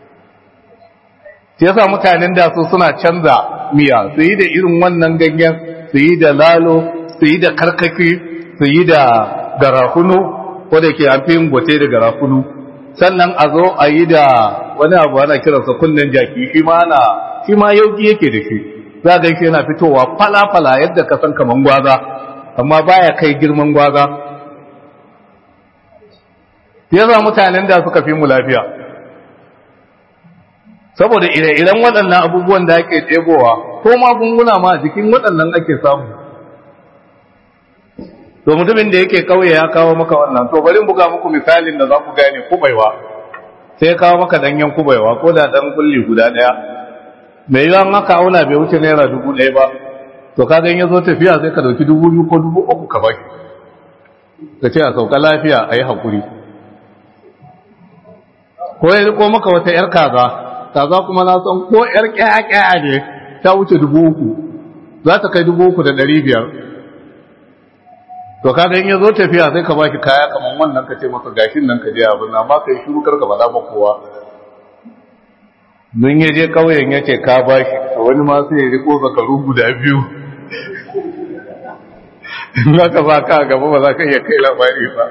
sai yasa mutanen da su suna canza miya su yi da irin wannan ganyen su yi da lalo su yi da karkaki su yi da garafunu ko da ke an fi yin gote da garafunu sannan a zo a yi da wani abu ana kiransa kunnen jaki shi ma yauki yake da shi za ga shi yana fitowa fala-fala yadda ka san kaman gwaza amma baya kai girman gwaza yasa mutanen da suka fi mu lafiya saboda ire-iren waɗannan abubuwan da ake ɗebowa ko magunguna ma jikin waɗannan ake samu to mutumin da yake kauye ya kawo maka wannan to bari buga muku misalin da za ku gane kubaiwa sai ya kawo maka danyen kubaiwa ko da ɗan kulli guda ɗaya mai yawan haka auna bai wuce naira 1,000 ba to ka gan ya zo tafiya sai ka dauki 2,000 ko 3,000 ka baki ka ce a sauka lafiya a yi haƙuri ko ya riko maka wata 'yar kaza kuma na san ko 'yar ƙya-ƙya ne ta wuce 3,000 za ta kai 3,500 to ka gan ya zo tafiya sai ka baki kaya kamar wannan ka ce masa gashin nan ka je abin amma ka yi shiru karka ba za ba kowa don ya je ƙauyen ya ce ka ba shi to wani ma sai ya riko zakaru guda biyu za ka sa ka gaba ba za ka iya kai labari ba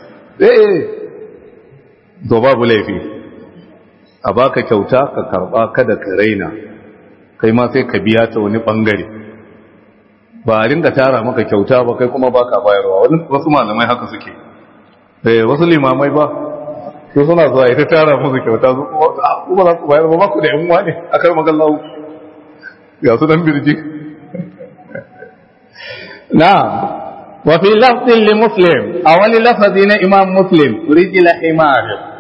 to babu laifi a baka kyauta ka karba kada ka raina kai ma sai ka biya ta wani bangare ba a ringa tara maka kyauta ba kai kuma baka bayarwa wasu malamai haka suke wasu limamai ba su suna zuwa ita tara musu kyauta su kuma za su bayar ba ku da yan wane a kar magallahu ga su dan birji na wa fi lafzin li muslim a wani lafazi na imam muslim rijila himar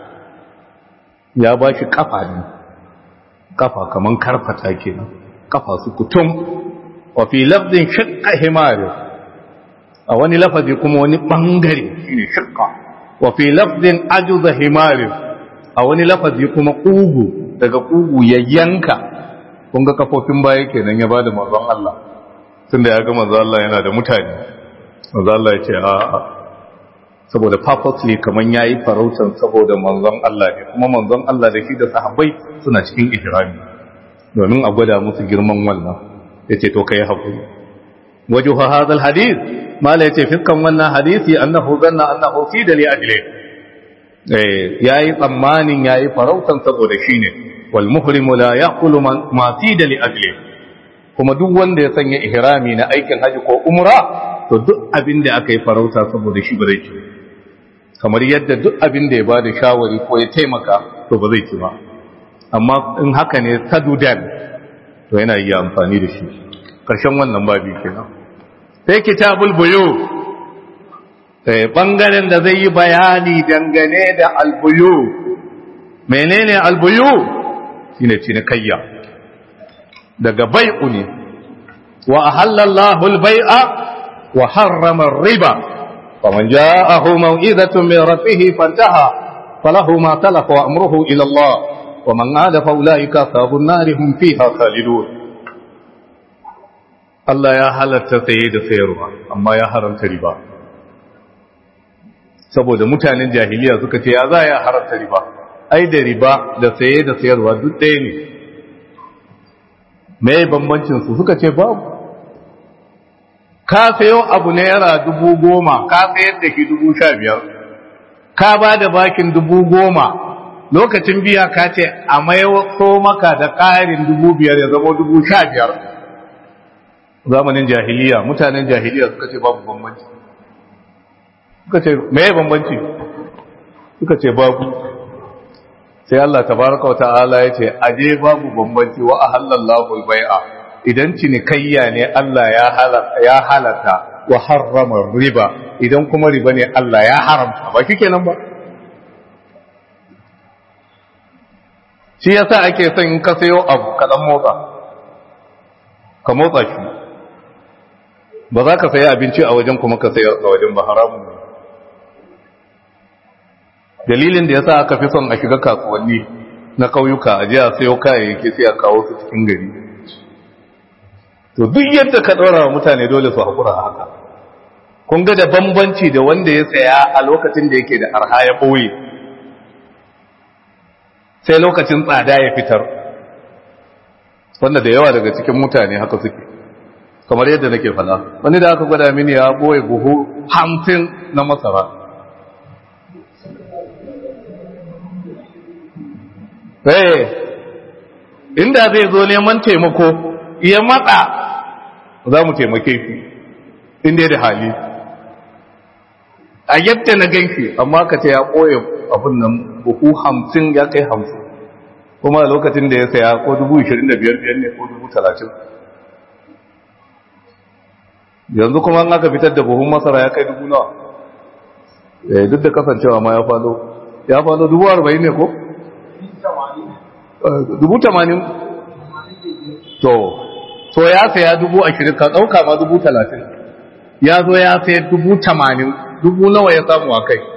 ya ba shi kafa ne kafa kaman karfata kenan kafa su kutum wa fi lafzin shaqqa himar a wani lafazi kuma wani bangare shine shaqqa wa fi lafzin ajuza himari a wani lafazi kuma kugu daga kugu ya yanka kun ga kafofin baya kenan ya bada manzon Allah tunda ya ga manzon Allah yana da mutane manzon Allah ya ce a saboda purposely kaman yayi farautan saboda manzon Allah ne kuma manzon Allah da shi da sahabbai suna cikin ihrami domin a gwada musu girman wannan yace to kai hakuri wajuha hadha alhadith mala yace fiskan wannan hadisi annahu zanna annahu fi dali ajli yayi tsammanin yayi farautan saboda shine wal muhrimu la yaqulu ma fi dali ajli kuma duk wanda ya sanya ihrami na aikin haji ko umra to duk abin da aka yi farauta saboda shi ba zai ci kamar yadda duk abin da ya bada shawari ko ya taimaka to ba zai ci ba amma in haka ne sadudan to yana yi amfani da shi karshen wannan babi kenan sai kitabul buyu bangaren da zai yi bayani dangane da albuyu menene albuyu shine cinikayya daga bai'u ne wa ahallallahu al-bai'a wa harrama ar-riba faman ja'ahu maw'izatun min rabbih fantaha falahu ma talaqa wa amruhu ila Allah wa man 'ada fa ulaika ashabun nar hum fiha khalidun. Allah ya halatta saye da sayarwa amma ya haramta riba saboda mutanen jahiliya suka ce ya za ya haramta riba, ai da riba da saye da sayarwa duk ɗaya ne, me bambancin su? Suka ce babu. Ka sayo abu naira 10,000 ka sayar da shi 15,000 ka ba da bakin 10,000 lokacin biya ka ce a mayo maka da ƙarin 5,000 ya zama 15,000. Zamanin jahiliya, mutanen jahiliya suka ce babu bambanci. Suka ce meye bambanci? Suka ce babu. Sai Allah tabaraka wata'ala ya ce aje babu bambanci wa ahallallahu al-bai'a, idan cinikayya ne Allah ya halata wa harrama riba, idan kuma riba ne Allah ya haramta, ba shikenan ba. Shi yasa ake son in ka sayo abu ka dan motsa, ka motsa shi. Ba za ka sayi abinci a wajen kuma ka sayar a wajen ba, haramun ne. Dalilin da ya sa aka fi son a shiga kasuwanni na ƙauyuka a je a sayo kayayyaki sai a kawo su cikin gari. To duk yadda ka ɗora wa mutane dole su haƙura a haka. Kun ga da bambanci da wanda ya saya a lokacin da yake da arha ya ɓoye, sai lokacin tsada ya fitar, wanda da yawa daga cikin mutane haka suke. Kamar yadda nake fada, wani da aka gwada mini ya ɓoye buhu 50 na masara. Inda zai zo neman taimako ya matsa za mu taimake shi inda da hali a yadda na ganshi, amma ka ce ya ɓoye abin nan buhu 50 ya kai 50 kuma a lokacin da ya saya ko 25,000 ne ko 30,000. Yanzu kuma an aka fitar da buhun masara ya kai 10,000 nawa, duk da kasancewa ma ya falo 40,000 ne ko 80,000. to ya saya 20,000 ka ɗauka ma 30,000, ya zo ya saya 80,000, 10,000 nawa ya samu a kai.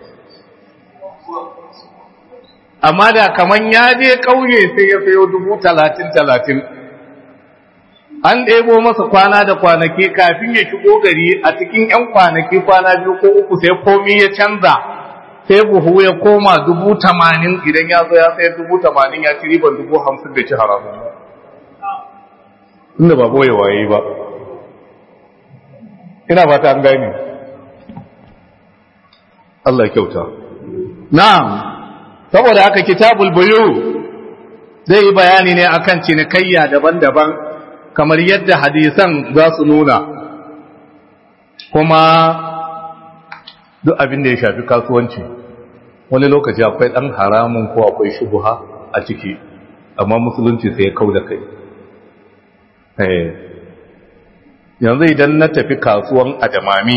Amma da kaman ya je ƙauye sai ya sayo 30,000 an ɗebo masa kwana da kwanaki kafin ya shigo gari, a cikin 'yan kwanaki kwana 2 ko 3 sai komi ya canza, sai buhu ya koma 80,000. Idan ya zo ya sayar 80,000 ya ci riban 50,000 da ci haramun, inda ba boyewa yayi ba. Ina fata an gane. Allah ya kyauta. Na'am, saboda haka kitabul buyu zai yi bayani ne akan cinikayya daban-daban kamar yadda hadisan za su nuna, kuma duk abin da ya shafi kasuwanci wani lokaci akwai ɗan haramun ko akwai shubuha a ciki, amma musulunci sai ya kau da kai. Yanzu idan na tafi kasuwan Adamami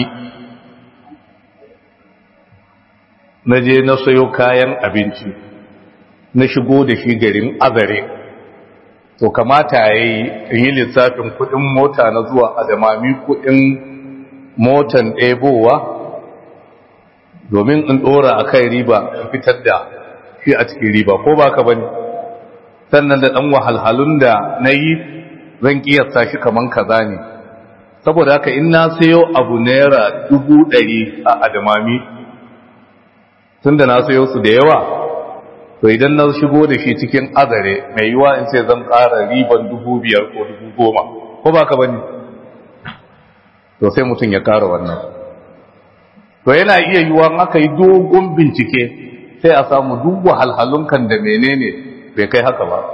na je na sayo kayan abinci na shigo da shi garin Azare, to kamata ya yi lissafin kudin mota na zuwa Adamami, kudin motan ɗebowa, domin in ɗora a kai riba in fitar da shi a cikin riba, ko ba ka bane. Sannan da ɗan wahalhalun da na yi zan kiyasta shi kaman kaza ne. Saboda haka in na sayo abu naira 100,000 a Adamami, tun da na sayo su da yawa, to idan na shigo da shi cikin Azare mai yiwa in sai zan ƙara riban 5,000 ko 10,000, ko ba ka bane. To sai mutum ya ƙara wannan. To yana iya yiwa aka yi dogon bincike sai a samu duk wahalhalun kan da menene bai kai haka ba,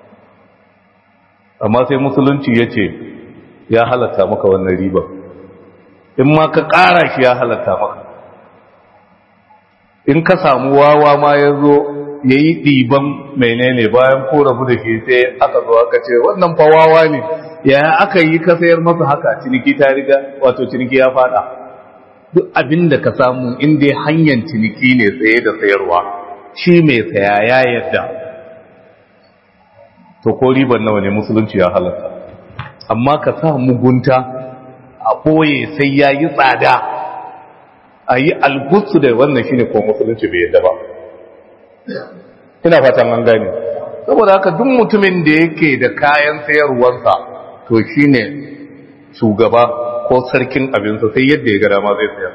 amma sai musulunci ya ce ya halatta maka wannan riba, in ma ka ƙara shi ya halatta maka. In ka samu wawa ma ya zo ya yi ɗiban menene bayan ko rabu da shi sai aka zo aka ce wannan fa wawa ne, ya aka yi ka sayar masa haka, ciniki ta riga, wato ciniki ya fada. Duk abin da ka samu in dai hanyar ciniki ne, saye da sayarwa, shi mai saya ya yarda, to ko riban nawa ne musulunci ya halatta. Amma ka sa mugunta a ɓoye sai ya yi tsada a yi algutsu da wannan shine ko musulunci bai yadda ba. Ina fatan an gane. Saboda haka duk mutumin da yake da kayan sayarwarsa to shine shugaba ko sarkin abinsa sai yadda ya ga dama zai sayar.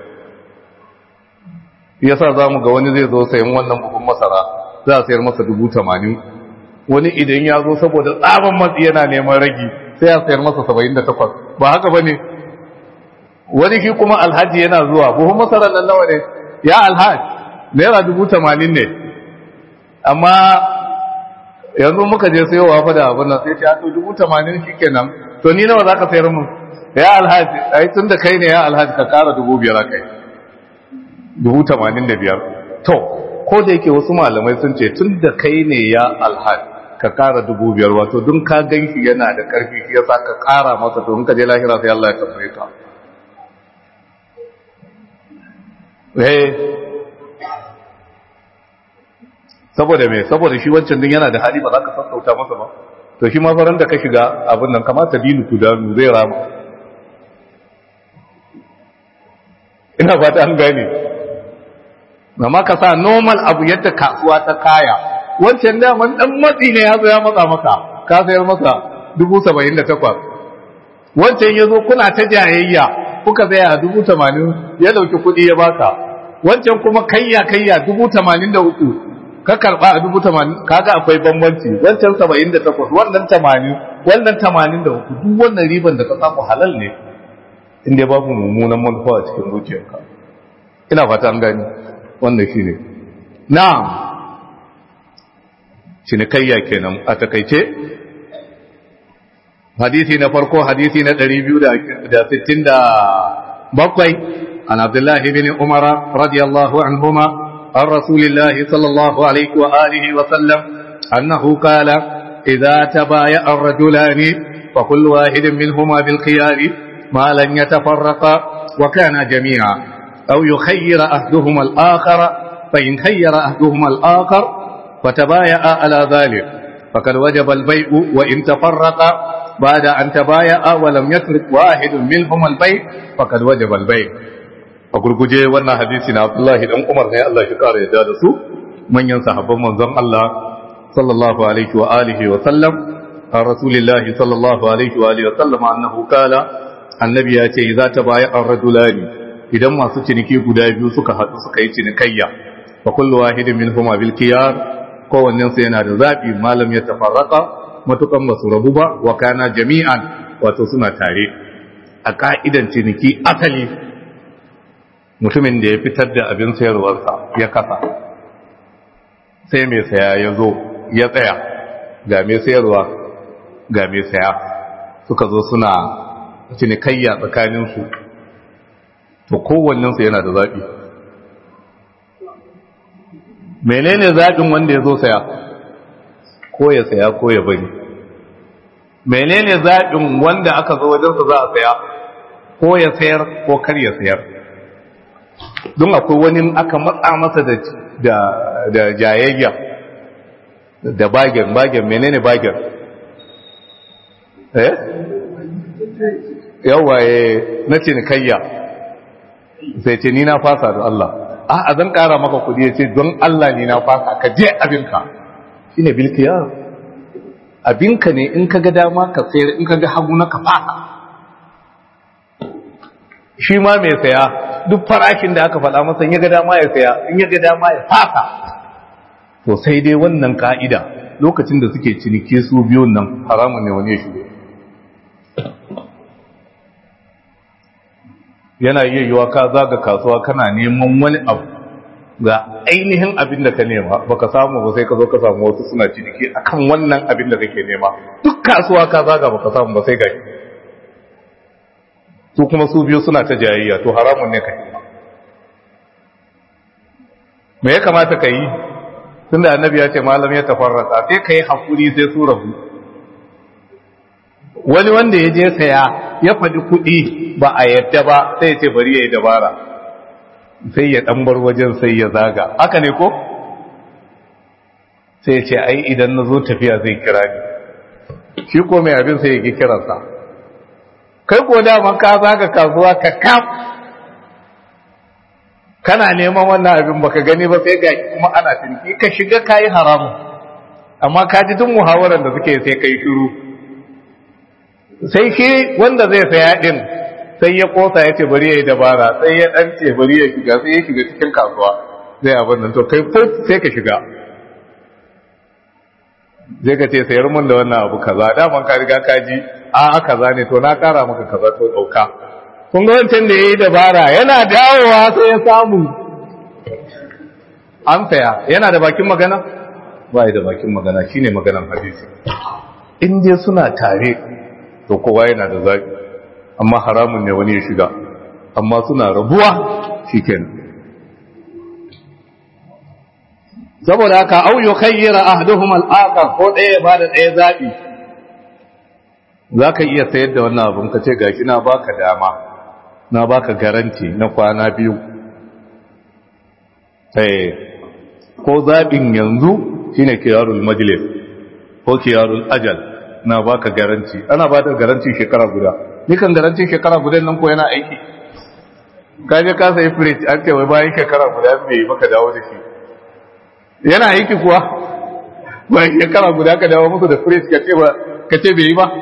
Yasa za mu ga wani zai zo sayan wannan buhun masara za a sayar masa 80,000. Wani idan ya zo saboda tsaban matsi yana neman ragi sai a sayar masa 78. Ba haka ba ne? Wani shi kuma alhaji yana zuwa buhun masara nan nawa ne? Ya alhaji naira 80,000 ne. Amma yanzu muka je sayowa fa da abin nan sai ta to 80,000 shikenan. To ni nawa zaka sayar mun? Ya alhaji ai tunda kai ne ya alhaji ka kara 5,000 kai. 85,000. To ko da yake wasu malamai sun ce tunda kai ne ya alhaji ka kara 5,000 wato dun ka ganki yana da karfi shi yasa ka kara masa to in ka je lahira sai Allah ya tambaye ka. Saboda me saboda shi wancan din yana da hali ba za ka sassauta masa ba to shi ma faran da ka shiga abin nan kamata dinu kudanu zai rama. Ina fata an gane. Amma ka sa normal abu yadda kasuwa ta kaya wancan daman dan matsi ne ya zo ya matsa maka ka sayar masa 78,000 wancan ya zo kuna ta jayayya kuka zaya 80,000 ya dauki kuɗi ya baka wancan kuma kayya 83,000 ka karba a 80,000 kaga akwai bambanci wancan 78 wannan 80 wannan 83 duk wannan riban da ka samu halal ne inda babu mummunan manufa a cikin zuciyarka. Ina fata an gani wannan shine na'am cinikayya kenan a takaice. Hadisi na farko hadisi na 267 an Abdullahi bin Umar radiyallahu anhuma عن رسول الله صلى الله عليه وآله وسلم أنه قال إذا تبايع الرجلان فكل واحد منهما بالخيار ما لن يتفرقا وكان جميعا أو يخير أحدهما الآخر فإن خير أحدهما الآخر فتبايع على ذلك فقد وجب البيع وإن تفرقا بعد أن تبايع ولم يترك واحد منهما البيع فقد وجب البيع. A gurguje wannan hadisi na Abdullahi dan Umar ne Allah ya kare yadda da su manyan sahabban manzon Allah sallallahu alaihi wa alihi wa sallam an rasulillahi sallallahu alaihi wa alihi wa sallam annahu qala annabi ya ce idza tabaya ar-rajulani idan masu ciniki guda biyu suka hadu suka yi cinikayya fa kullu wahidin minhuma bil khiyar kowannen sai yana da zabi malam ya tafarraqa matukan basu rabu ba wa kana jami'an wato suna tare a ka'idan ciniki asali mutumin da ya fitar da abin sayarwarsa ya kasa sai mai saya ya zo ya tsaya ga mai sayarwa ga mai saya suka zo suna cinikayya tsakaninsu to kowannensu yana da zaɓi. Menene zaɓin wanda ya zo saya ko ya saya ko ya bari? Menene zaɓin wanda aka zo wajensa za a saya ko ya sayar ko kar ya sayar? Don akwai wani aka matsa masa da jayayya da bagen menene bagen yawa na cinikayya sai ce ni na fasa da Allah a zan kara maka kudi ya ce don Allah ni na fasa ka je abinka shi ne bilkiya abinka ne in ka ga dama ka sayar in ka ga hagu na ka fasa shi ma mai saya duk farashin da aka faɗa masa ya ga dama ya saya in ya ga dama ya fasa to sai dai wannan ka'ida lokacin da suke ciniki su biyun nan haramun ne wani ya shigo yana iya yiwa ka zaga kasuwa kana neman wani abu ga ainihin abin da ka nema baka samu ba sai ka zo ka samu wasu suna ciniki akan wannan abin da kake nema duk kasuwa ka zaga baka samu ba sai ga su kuma su biyu suna ta jayayya to haramun ne kai me ya kamata ka yi tunda annabi ya ce malam ya tafarraka sai ka yi hakuri sai su rabu wani wanda ya je saya ya faɗi kuɗi ba a yadda ba sai ya ce bari ya yi dabara sai ya ɗan bar wajen sai ya zaga haka ne ko sai ya ce ai idan na zo tafiya zai kira ni shi ko mai abin sai ya ki kiransa kai ko daman ka zaka kasuwa ka kaf kana neman wannan abin baka gani ba sai ga kuma ana tinki ka shiga kai haramu amma ka ji duk muhawaran da suke sai kai shiru sai shi wanda zai saya din sai ya kosa ya ce bari ya yi dabara sai ya dan ce bari ya shiga sai ya shiga cikin kasuwa zai abin nan to kai sai ka shiga zai ka ce sayar mun da wannan abu kaza daman ka riga ka ji a kaza ne to na kara maka kaza to dauka kun ga wancan da yayi dabara yana dawowa sai ya samu an saya yana da bakin magana ba da bakin magana shine maganar hadisi in dai suna tare to kowa yana da zaki amma haramun ne wani ya shiga amma suna rabuwa shikenan saboda haka au yukhayyira ahduhum al-akhar ko ɗaya ba da ɗaya zabi zaka iya sayar da wannan abun ka ce gashi na baka dama na baka garanti na kwana biyu ko zabin yanzu shine kiyarul majlis ko kiyarul ajal na baka garanti ana ba da garanti shekara guda ni kan garanti shekara guda nan ko yana aiki kaje ka sai fridge an ce wai bayan shekara guda bai maka dawo da shi yana aiki kuwa bayan shekara guda ka dawo musu da fridge ka ce bai yi ba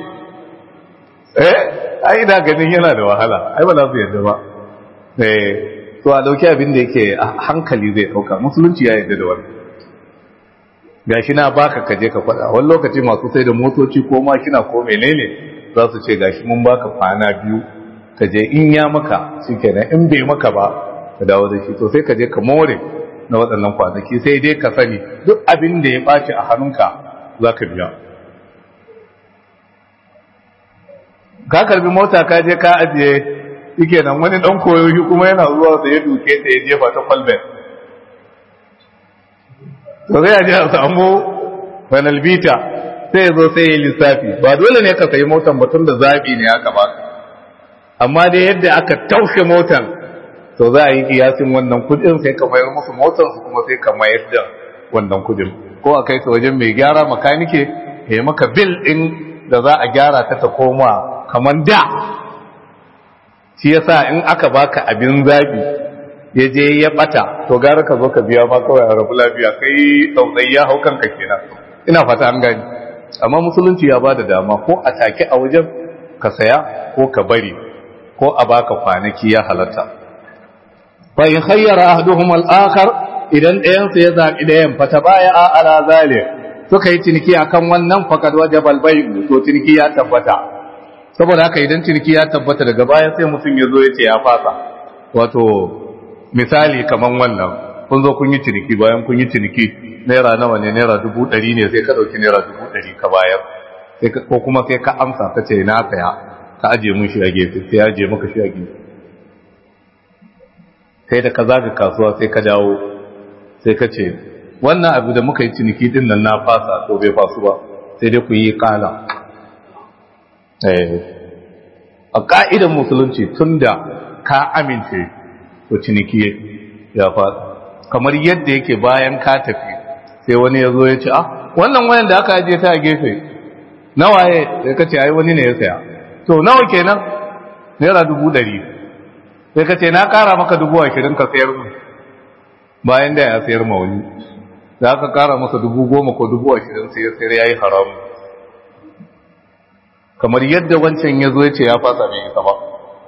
ai ina ganin yana da wahala ai ba za su yarda ba to a dauki abin da yake a hankali zai dauka musulunci ya yarda da wannan gashi na baka kaje ka faɗa wani lokaci masu sai da motoci ko makina ko menene za su ce gashi mun baka kwana biyu kaje in ya maka shikenan in bai maka ba ka dawo da shi to sai kaje ka more na waɗannan kwanaki sai dai ka sani duk abin da ya ɓaci a hannunka za ka biya ka karbi mota ka je ka ajiye shike nan wani ɗan koyo shi kuma yana zuwa sai ya duke ta ya jefa ta kwalbet to zai aje a samu panel bita sai ya zo sai ya lissafi ba dole ne ka sayi motan batun da zaɓi ne aka ba amma dai yadda aka taushe motan to za a yi kiyasin wannan kudin sai ka mayar musu motar su kuma sai ka mayar da wannan kudin ko a kai ta wajen mai gyara makanike ya maka bil din da za a gyara ta koma kamar da shi yasa in aka baka abin zabi ya je ya bata to gara ka zo ka biya ma kawai a rabu lafiya kai tsautsayi ya hau kanka kenan ina fata an gani amma musulunci ya bada dama ko a take a wajen ka saya ko ka bari ko a baka kwanaki ya halatta fa in khayyara ahduhum al-akhar idan ɗayan su ya zabi ɗayan fa tabaya'a ala zalik suka yi ciniki akan wannan faqad wajaba al-bay' to ciniki ya tabbata saboda haka idan ciniki ya tabbata daga baya sai mutum ya zo ya ce ya fasa wato misali kaman wannan kun zo kun yi ciniki bayan kun yi ciniki naira nawa ne naira 100 ne sai ka dauki naira 100 ka bayar ko kuma sai ka amsa ka ce na saya ka aje mun shi a gefe sai ya aje maka shi a gefe sai da ka zaga kasuwa sai ka dawo sai ka ce wannan abu da muka yi ciniki din nan na fasa to bai fasu ba sai dai ku yi kala a ka'idan musulunci tunda ka amince to ciniki ya fasa kamar yadda yake bayan ka tafi sai wani ya zo ya ce wannan wayan da aka aje ta a gefe nawaye sai ka ce ai wani ne ya saya to nawa kenan naira 100 sai ka ce na kara maka 20,000 ka sayar mu bayan da ya sayar ma wani da aka kara masa 10,000 ko 20,000 sai ya sayar yayi haramu kamar yadda wancan ya zo ya ce ya fasa bai isa ba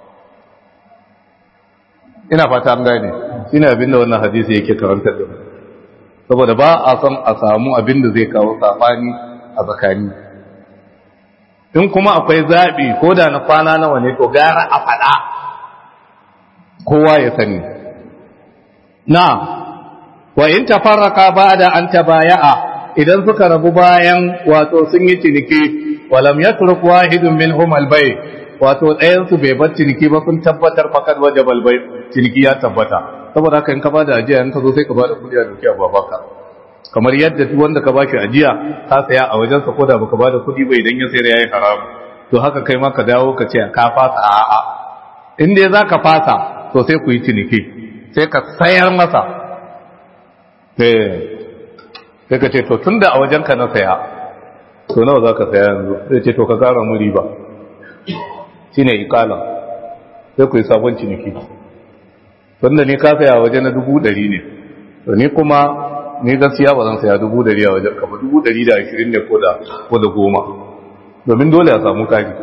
ina fata an gane shine abin da wannan hadisi yake karantar da saboda ba a san a samu abin da zai kawo safani a tsakani in kuma akwai zaɓi ko da na kwana nawa ne to gara a faɗa kowa ya sani na wa in tafarraka ba'da an tabaya'a idan suka rabu bayan wato sun yi ciniki walam yatruk wahidun minhum albay wato ɗayan su bai bar ciniki ba sun tabbatar fakat wajabal bay ciniki ya tabbata saboda haka in ka bada ajiya in ka zo sai ka bada kudi a dukiya ba baka kamar yadda duk wanda ka bashi ajiya ka saya a wajensa ko da baka bada kudi ba idan ya sayar yayi haram to haka kai ma ka dawo ka ce ka fasa a'a in dai zaka fasa to sai ku yi ciniki sai ka sayar masa sai ka ce to tunda a wajenka na saya to nawa za ka saya yanzu zai ce to ka kara mu riba shi ne ikala sai ku yi sabon ciniki wanda ni ka saya waje na 100 ne to ni kuma ni gaskiya ba zan saya 100 a wajen ka ba 120 ne ko da 10 domin dole a samu kari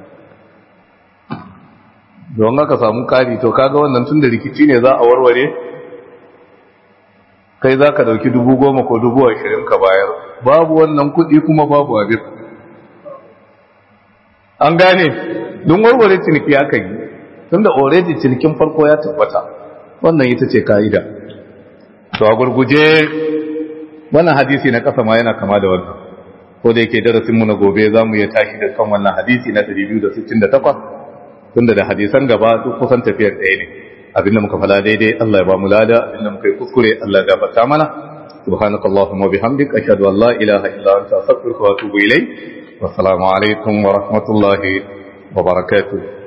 don haka samu kari to kaga wannan tun da rikici ne za a warware kai za ka dauki 10,000 ko 20,000 ka bayar babu wannan kudi kuma babu abin an gane don warware ciniki aka yi tun da already cinikin farko ya tabbata wannan ita ce ka'ida to a gurguje wannan hadisi na kasa ma yana kama da wannan ko da yake darasinmu na gobe za mu iya tashi da kan wannan hadisi na 268 tunda da hadisan gaba duk kusan tafiyar ɗaya ne abinda muka fala daidai Allah ya ba mu lada abinda muka yi kuskure Allah ya gafarta mana subhanakallahumma bihamdik ashhadu an la ilaha illa anta astaghfiruka wa atubu ilayk wa assalamu alaikum wa rahmatullahi wa barakatuh